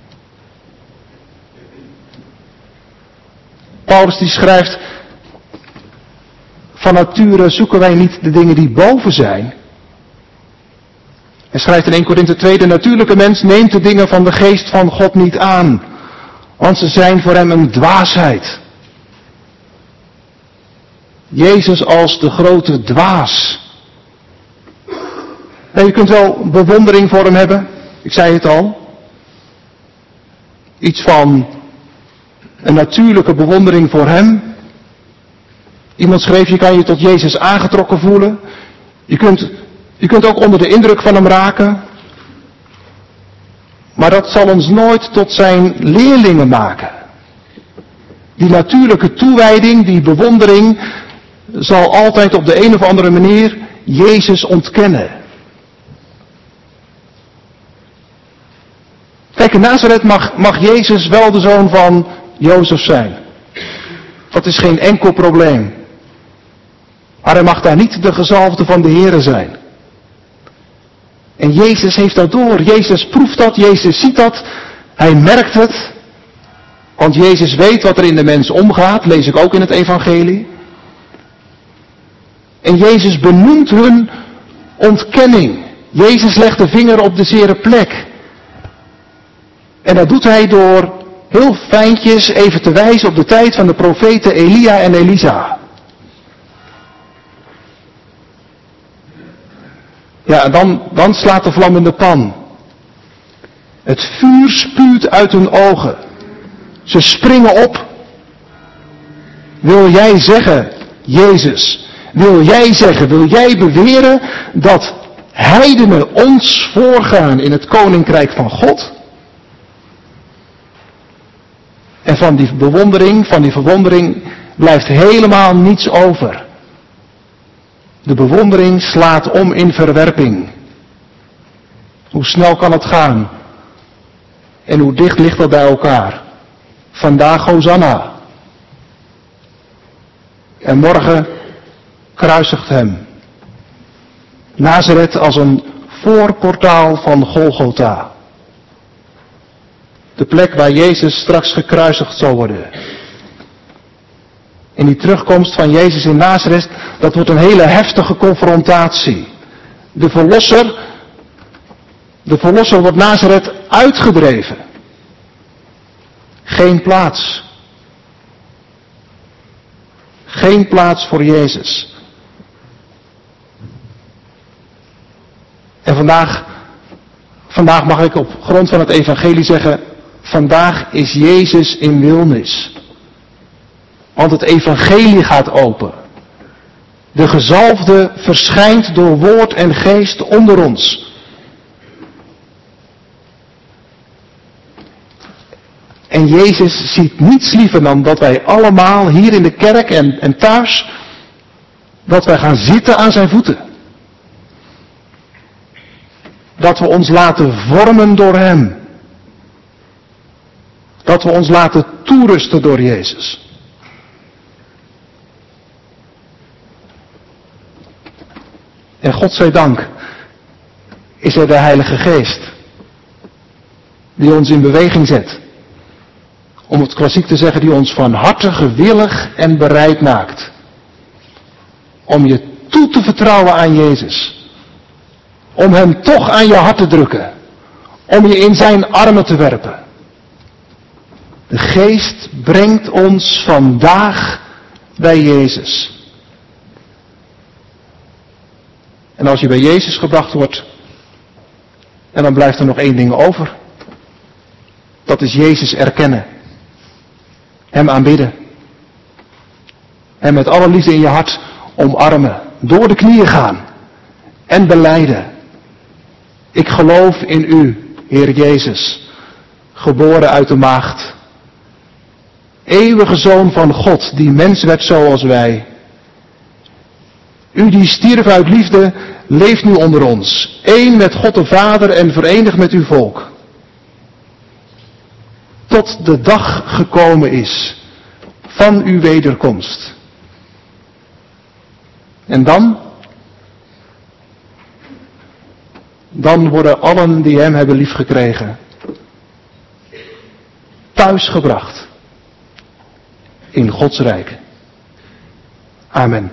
S2: Paulus die schrijft, van nature zoeken wij niet de dingen die boven zijn. Hij schrijft in Eerste Korinthe twee, de natuurlijke mens neemt de dingen van de geest van God niet aan. Want ze zijn voor hem een dwaasheid. Jezus als de grote dwaas. En je kunt wel bewondering voor hem hebben. Ik zei het al. Iets van een natuurlijke bewondering voor hem. Iemand schreef, je kan je tot Jezus aangetrokken voelen. Je kunt, je kunt ook onder de indruk van hem raken. Maar dat zal ons nooit tot zijn leerlingen maken. Die natuurlijke toewijding, die bewondering, zal altijd op de een of andere manier Jezus ontkennen. Kijk, in Nazareth mag, mag Jezus wel de zoon van Jozef zijn. Dat is geen enkel probleem. Maar hij mag daar niet de gezalfde van de Here zijn. En Jezus heeft dat door. Jezus proeft dat, Jezus ziet dat. Hij merkt het. Want Jezus weet wat er in de mens omgaat, lees ik ook in het evangelie. En Jezus benoemt hun ontkenning. Jezus legt de vinger op de zere plek. En dat doet hij door heel fijntjes even te wijzen op de tijd van de profeten Elia en Elisa. Ja, en dan, dan slaat de vlam in de pan. Het vuur spuwt uit hun ogen. Ze springen op. Wil jij zeggen, Jezus, wil jij zeggen, wil jij beweren dat heidenen ons voorgaan in het koninkrijk van God? En van die bewondering, van die verwondering blijft helemaal niets over. De bewondering slaat om in verwerping. Hoe snel kan het gaan? En hoe dicht ligt dat bij elkaar? Vandaag Hosanna. En morgen kruisigt hem. Nazareth als een voorportaal van Golgotha. De plek waar Jezus straks gekruisigd zal worden. En die terugkomst van Jezus in Nazareth, dat wordt een hele heftige confrontatie. De verlosser, de verlosser wordt Nazareth uitgedreven. Geen plaats. Geen plaats voor Jezus. En vandaag, vandaag mag ik op grond van het evangelie zeggen, vandaag is Jezus in wilnis. Want het evangelie gaat open. De gezalfde verschijnt door woord en geest onder ons. En Jezus ziet niets liever dan dat wij allemaal hier in de kerk en, en thuis, dat wij gaan zitten aan zijn voeten. Dat we ons laten vormen door hem. Dat we ons laten toerusten door Jezus. En God zij dank is er de Heilige Geest. Die ons in beweging zet. Om het klassiek te zeggen, die ons van harte gewillig en bereid maakt. Om je toe te vertrouwen aan Jezus. om hem toch aan je hart te drukken, om je in zijn armen te werpen. De Geest brengt ons vandaag bij Jezus. En als je bij Jezus gebracht wordt, en dan blijft er nog één ding over. Dat is Jezus erkennen. Hem aanbidden. Hem met alle liefde in je hart omarmen. Door de knieën gaan. En belijden. Ik geloof in u, Heer Jezus. Geboren uit de maagd. Eeuwige Zoon van God, die mens werd zoals wij. U die stierf uit liefde, leeft nu onder ons. Eén met God de Vader en verenigd met uw volk. Tot de dag gekomen is van uw wederkomst. En dan? Dan worden allen die hem hebben liefgekregen thuisgebracht in Gods rijk. Amen.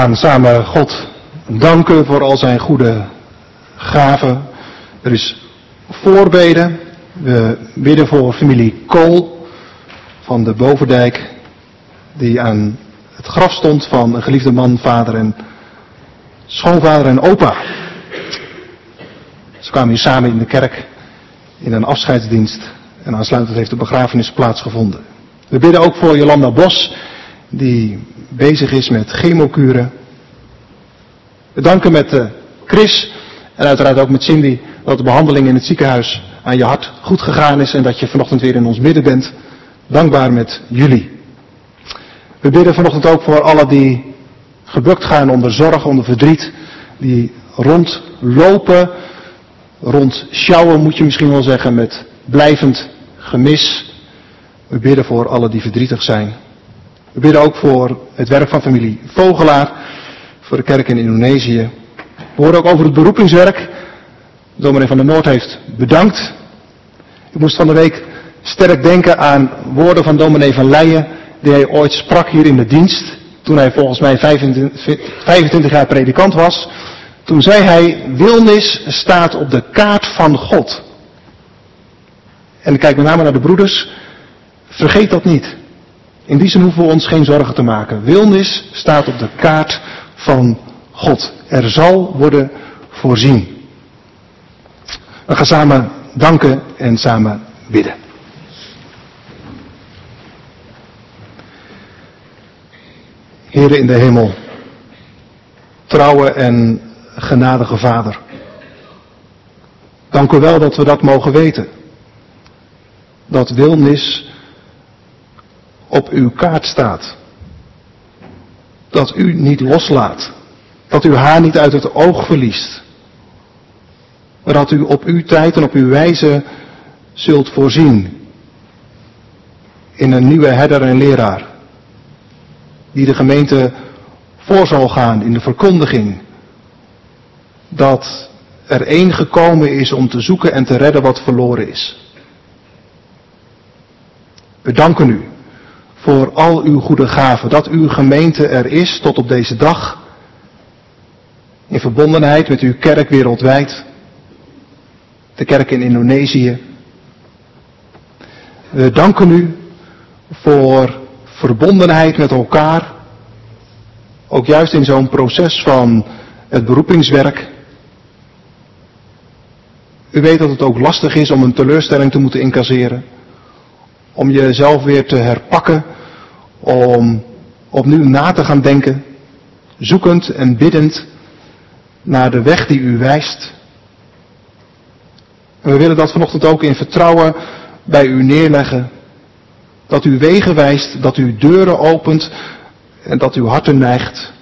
S2: gaan samen God danken voor al zijn goede gaven. Er is voorbeden. We bidden voor familie Kool van de Bovendijk, die aan het graf stond van een geliefde man, vader en schoonvader en opa. Ze kwamen hier samen in de kerk in een afscheidsdienst en aansluitend heeft de begrafenis plaatsgevonden. We bidden ook voor Jolanda Bos, die bezig is met chemokuren. We danken met uh, Chris en uiteraard ook met Cindy dat de behandeling in het ziekenhuis aan je hart goed gegaan is en dat je vanochtend weer in ons midden bent. Dankbaar met jullie. We bidden vanochtend ook voor allen die gebukt gaan onder zorg, onder verdriet, die rondlopen, rondsjouwen moet je misschien wel zeggen, met blijvend gemis. We bidden voor allen die verdrietig zijn. We bidden ook voor het werk van familie Vogelaar, voor de kerk in Indonesië. We horen ook over het beroepingswerk. Dominee van der Noord heeft bedankt. Ik moest van de week sterk denken aan woorden van dominee van Leijen, die hij ooit sprak hier in de dienst, toen hij volgens mij vijfentwintig jaar predikant was. Toen zei hij, wilnis staat op de kaart van God. En ik kijk met name naar de broeders, vergeet dat niet. In die zin hoeven we ons geen zorgen te maken. Wilnis staat op de kaart van God. Er zal worden voorzien. We gaan samen danken en samen bidden. Heere in de hemel, trouwe en genadige Vader. Dank u wel dat we dat mogen weten. Dat wilnis op uw kaart staat. Dat u niet loslaat. Dat u haar niet uit het oog verliest. Maar dat u op uw tijd en op uw wijze zult voorzien. In een nieuwe herder en leraar. Die de gemeente voor zal gaan in de verkondiging. Dat er één gekomen is om te zoeken en te redden wat verloren is. We danken u voor al uw goede gaven. Dat uw gemeente er is tot op deze dag. In verbondenheid met uw kerk wereldwijd. De kerk in Indonesië. We danken u voor verbondenheid met elkaar. Ook juist in zo'n proces van het beroepingswerk. U weet dat het ook lastig is om een teleurstelling te moeten incasseren. Om jezelf weer te herpakken. Om opnieuw na te gaan denken. Zoekend en biddend naar de weg die u wijst. En we willen dat vanochtend ook in vertrouwen bij u neerleggen. Dat u wegen wijst, dat u deuren opent en dat uw harten neigt.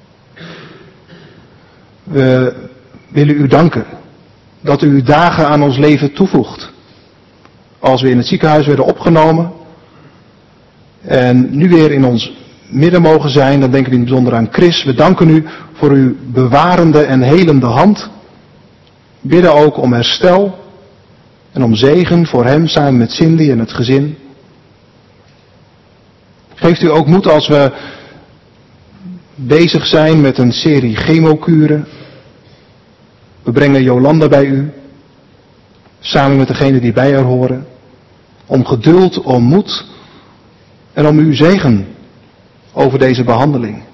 S2: We willen u danken dat u dagen aan ons leven toevoegt. Als we in het ziekenhuis werden opgenomen en nu weer in ons midden mogen zijn, dan denken we in het bijzonder aan Chris. We danken u voor uw bewarende en helende hand. Bidden ook om herstel en om zegen voor hem samen met Cindy en het gezin. Geeft u ook moed als we bezig zijn met een serie chemokuren. We brengen Jolanda bij u, samen met degenen die bij haar horen. Om geduld, om moed en om uw zegen over deze behandeling.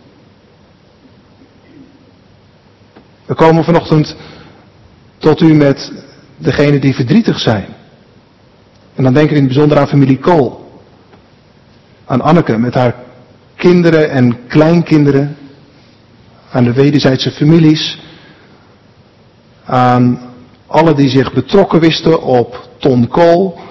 S2: We komen vanochtend tot u met degenen die verdrietig zijn. En dan denken we in het bijzonder aan familie Kool. Aan Anneke met haar kinderen en kleinkinderen. Aan de wederzijdse families. Aan alle die zich betrokken wisten op Ton Kool.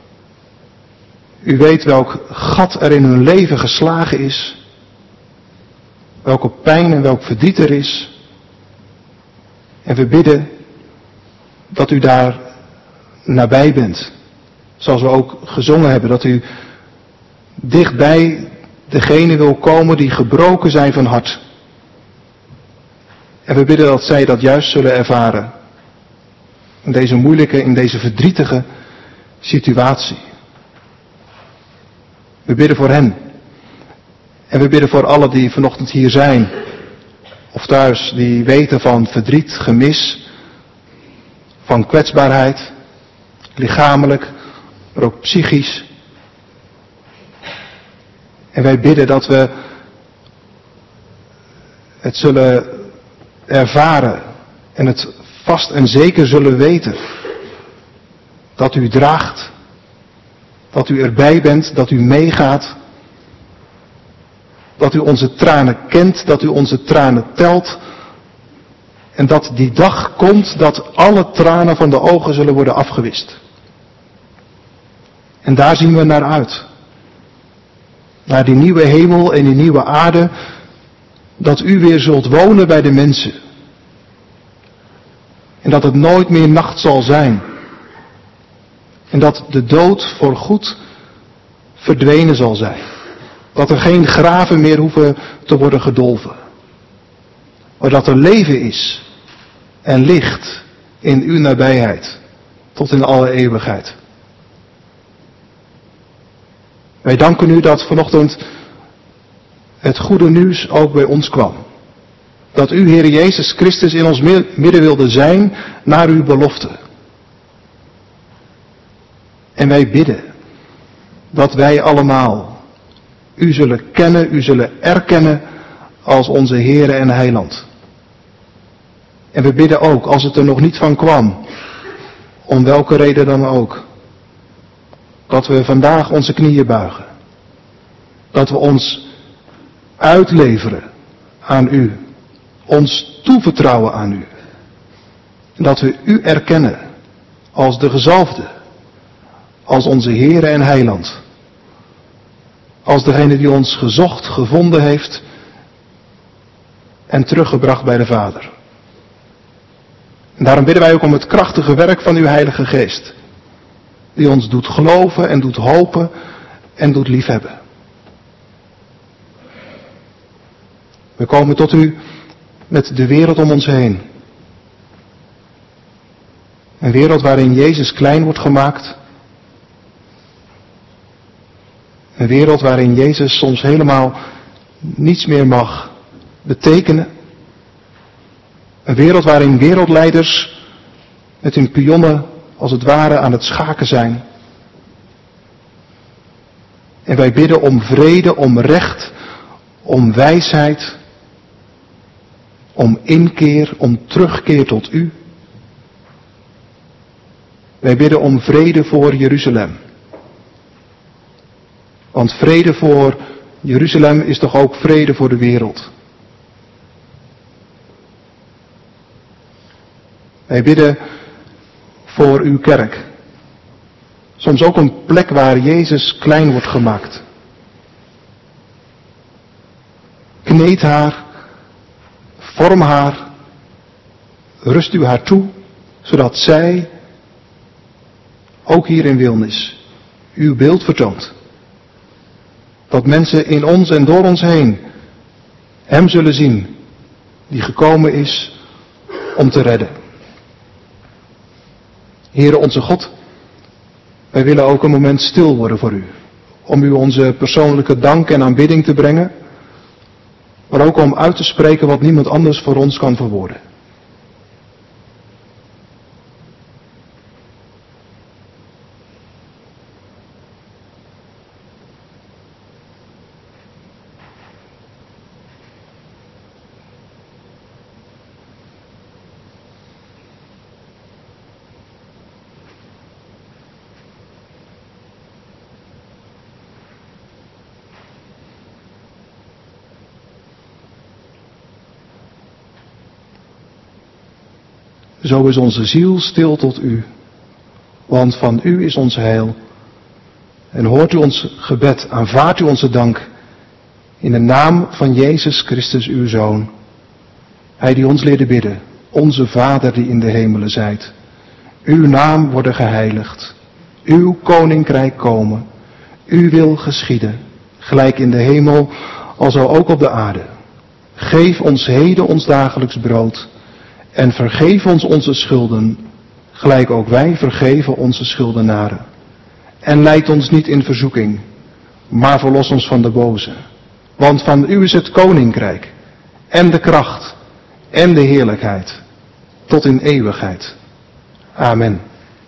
S2: U weet welk gat er in hun leven geslagen is. Welke pijn en welk verdriet er is. En we bidden dat u daar nabij bent. Zoals we ook gezongen hebben, dat u dichtbij degene wil komen die gebroken zijn van hart. En we bidden dat zij dat juist zullen ervaren. In deze moeilijke, in deze verdrietige situatie. We bidden voor hen. En we bidden voor allen die vanochtend hier zijn. of thuis die weten van verdriet, gemis, van kwetsbaarheid, lichamelijk, maar ook psychisch. En wij bidden dat we het zullen ervaren en het vast en zeker zullen weten. Dat u draagt, dat u erbij bent, dat u meegaat. Dat u onze tranen kent, dat u onze tranen telt. En dat die dag komt dat alle tranen van de ogen zullen worden afgewist. En daar zien we naar uit. Naar die nieuwe hemel en die nieuwe aarde. Dat u weer zult wonen bij de mensen. En dat het nooit meer nacht zal zijn. En dat de dood voorgoed verdwenen zal zijn. Dat er geen graven meer hoeven te worden gedolven. Maar dat er leven is en licht in uw nabijheid tot in alle eeuwigheid. Wij danken u dat vanochtend het goede nieuws ook bij ons kwam. Dat u, Heer Jezus Christus, in ons midden wilde zijn naar uw belofte. En wij bidden dat wij allemaal u zullen kennen, u zullen erkennen als onze Heere en Heiland. En we bidden ook, als het er nog niet van kwam, om welke reden dan ook, dat we vandaag onze knieën buigen. Dat we ons uitleveren aan u, ons toevertrouwen aan u. En dat we u erkennen als de gezalfde, als onze Heere en Heiland. Als degene die ons gezocht, gevonden heeft en teruggebracht bij de Vader. En daarom bidden wij ook om het krachtige werk van uw Heilige Geest. Die ons doet geloven en doet hopen en doet liefhebben. We komen tot u met de wereld om ons heen. Een wereld waarin Jezus klein wordt gemaakt. Een wereld waarin Jezus soms helemaal niets meer mag betekenen. Een wereld waarin wereldleiders met hun pionnen als het ware aan het schaken zijn. En wij bidden om vrede, om recht, om wijsheid, om inkeer, om terugkeer tot u. Wij bidden om vrede voor Jeruzalem. Want vrede voor Jeruzalem is toch ook vrede voor de wereld. Wij bidden voor uw kerk. Soms ook een plek waar Jezus klein wordt gemaakt. Kneed haar, vorm haar, rust u haar toe, zodat zij, ook hier in Wilnis, uw beeld vertoont. Dat mensen in ons en door ons heen hem zullen zien, die gekomen is om te redden. Heere onze God, wij willen ook een moment stil worden voor u. Om u onze persoonlijke dank en aanbidding te brengen. Maar ook om uit te spreken wat niemand anders voor ons kan verwoorden. Zo is onze ziel stil tot u, want van u is ons heil. En hoort u ons gebed, aanvaardt u onze dank, in de naam van Jezus Christus uw Zoon. Hij die ons leerde bidden, onze Vader die in de hemelen zijt. Uw naam worden geheiligd, uw koninkrijk komen, uw wil geschieden, gelijk in de hemel, alzo ook op de aarde. Geef ons heden ons dagelijks brood. En vergeef ons onze schulden, gelijk ook wij vergeven onze schuldenaren. En leid ons niet in verzoeking, maar verlos ons van de boze. Want van u is het koninkrijk, en de kracht, en de heerlijkheid tot in eeuwigheid. Amen.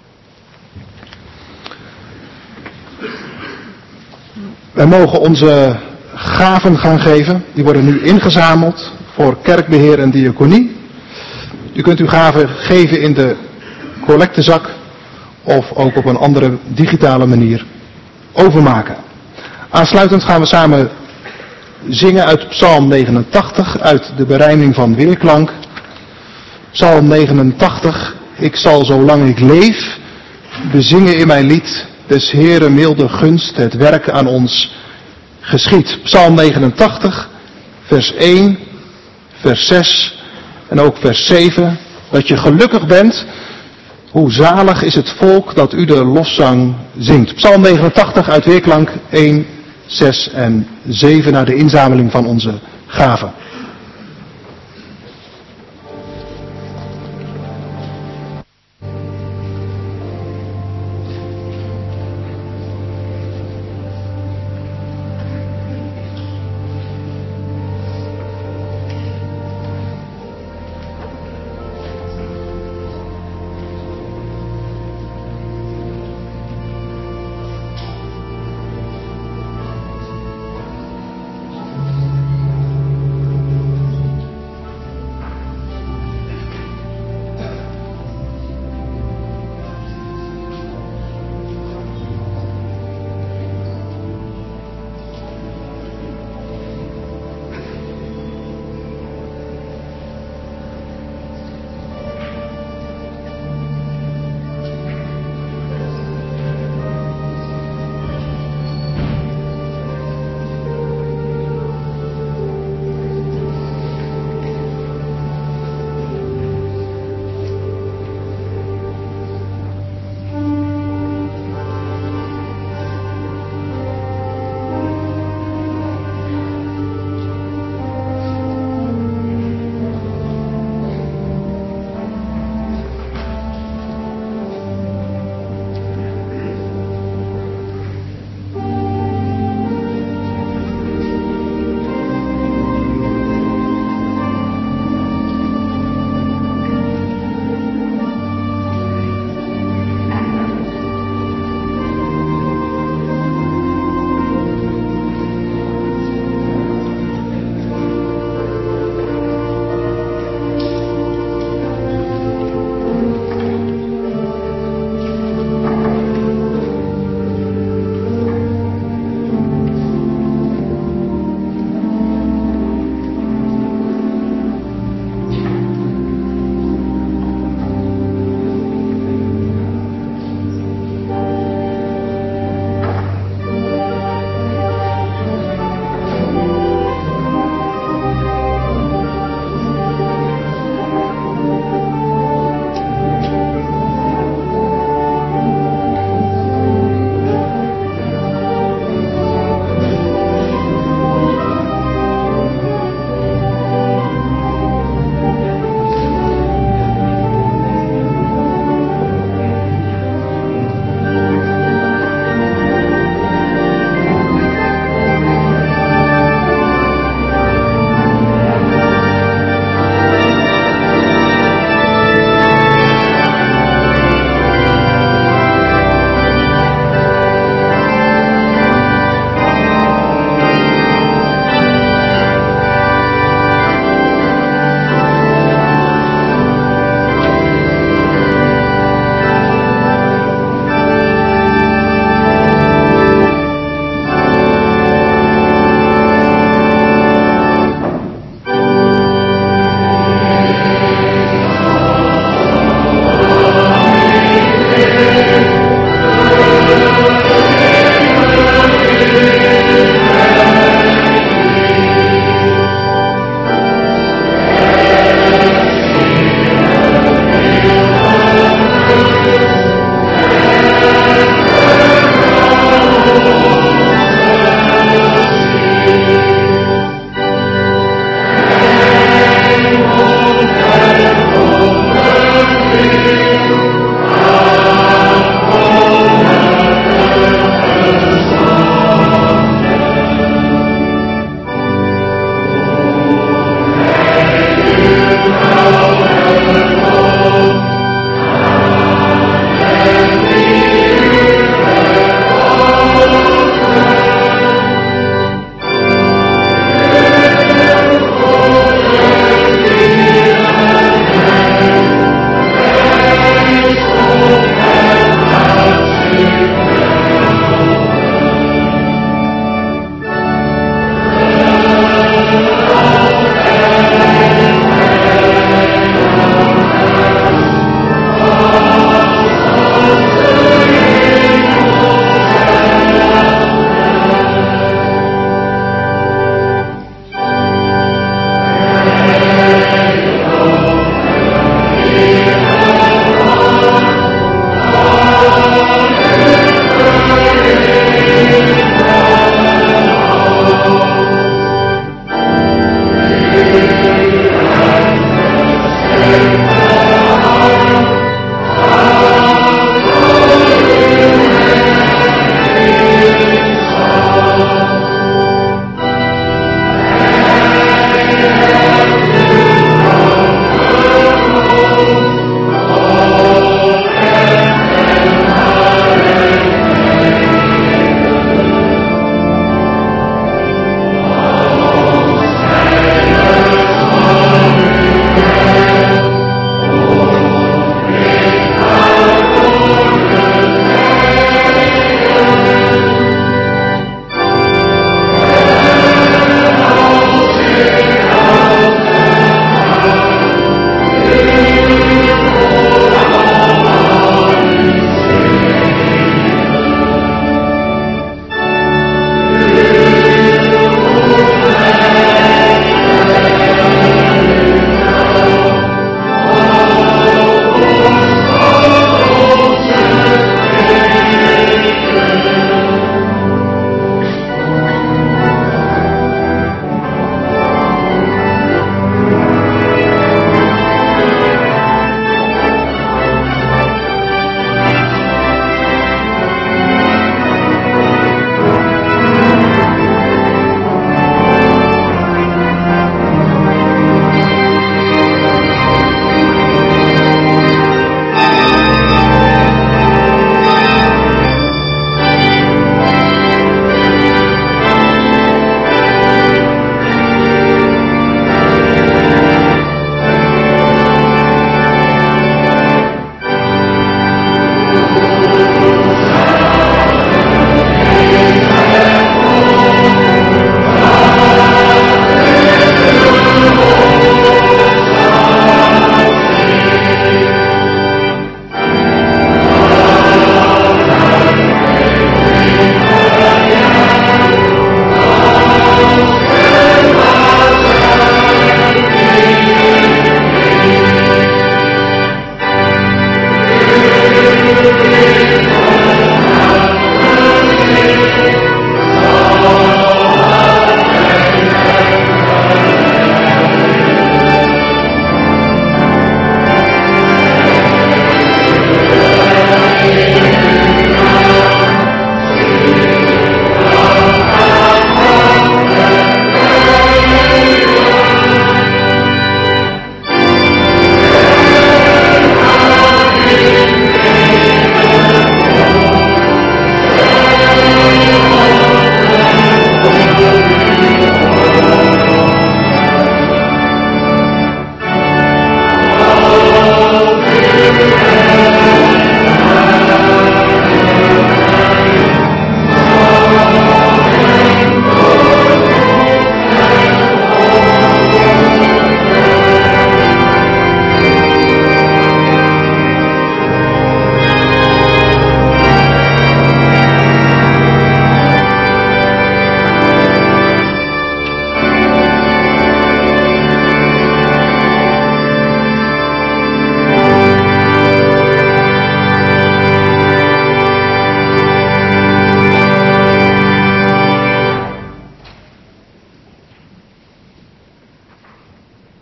S2: Wij mogen onze gaven gaan geven. Die worden nu ingezameld voor kerkbeheer en diaconie. U kunt uw gaven geven in de collectezak of ook op een andere digitale manier overmaken. Aansluitend gaan we samen zingen uit Psalm negenentachtig, uit de berijming van Weerklank. Psalm negenentachtig, ik zal zolang ik leef bezingen in mijn lied des Heere milde gunst, het werk aan ons geschied. Psalm negenentachtig, vers één, vers zes en ook vers zeven. Dat je gelukkig bent, hoe zalig is het volk dat u de lofzang zingt. Psalm negenentachtig uit Weerklank één, zes en zeven naar de inzameling van onze gaven.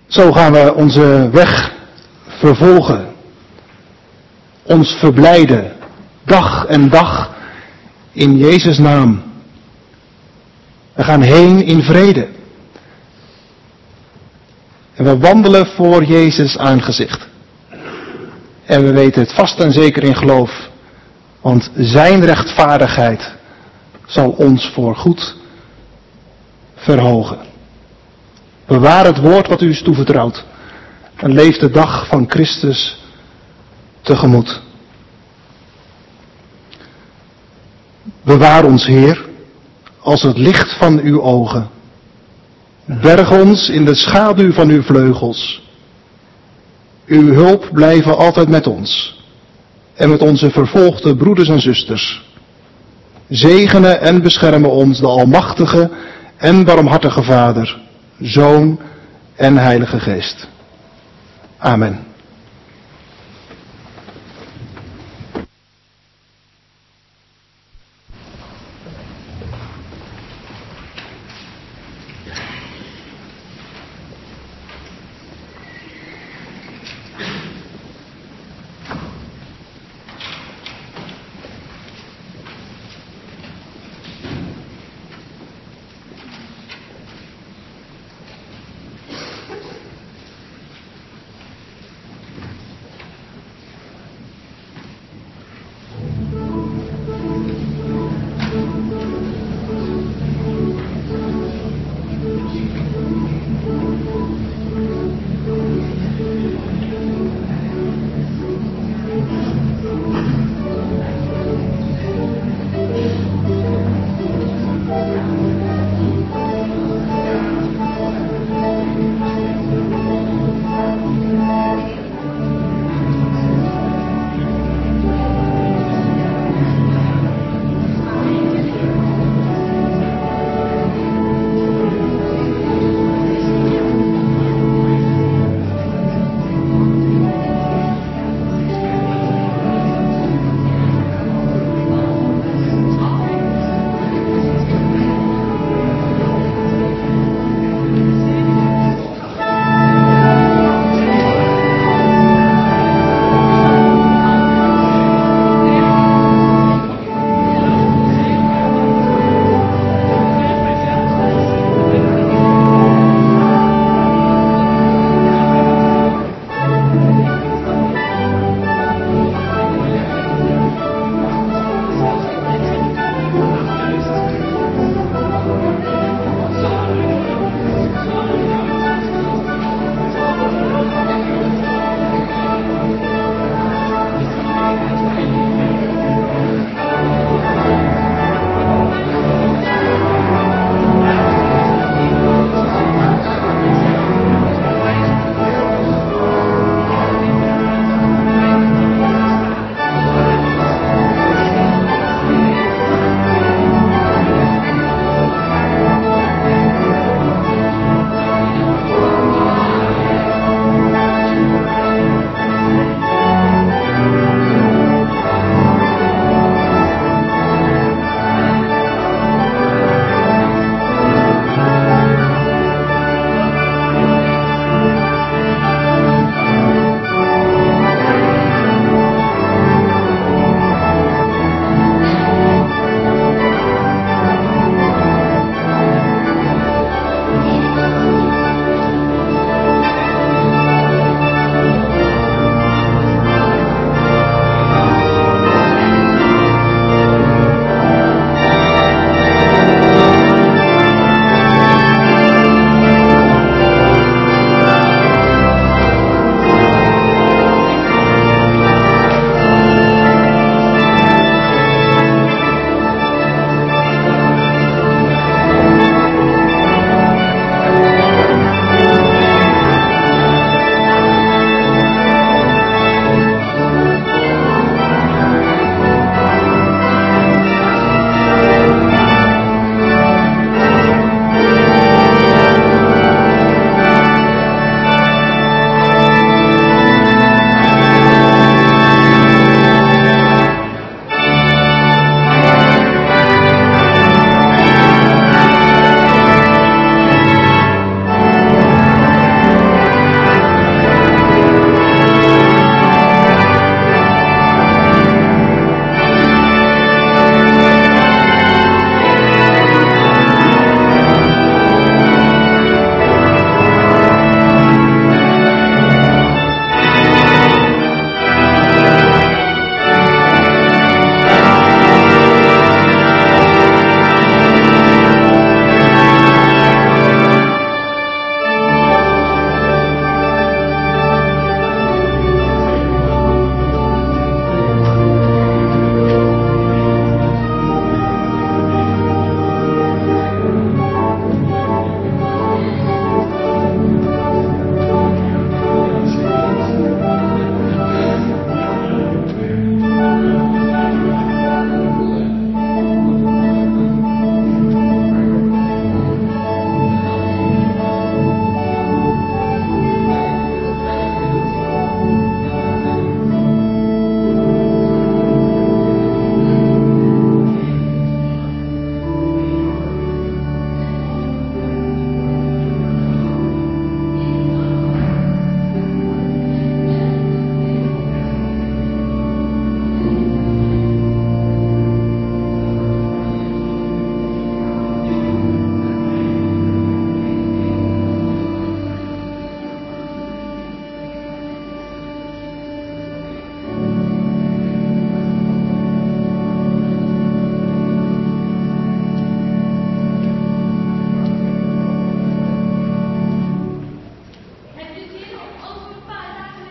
S2: Zo gaan we onze weg vervolgen. Ons verblijden. Dag en dag in Jezus' naam. We gaan heen in vrede. En we wandelen voor Jezus aangezicht. En we weten het vast en zeker in geloof. Want zijn rechtvaardigheid zal ons voorgoed verhogen. Bewaar het woord wat u is toevertrouwd. En leef de dag van Christus tegemoet. Bewaar ons, Heer, als het licht van uw ogen. Berg ons in de schaduw van uw vleugels. Uw hulp blijven altijd met ons. En met onze vervolgde broeders en zusters. Zegenen en beschermen ons de almachtige en barmhartige Vader, Zoon en Heilige Geest. Amen.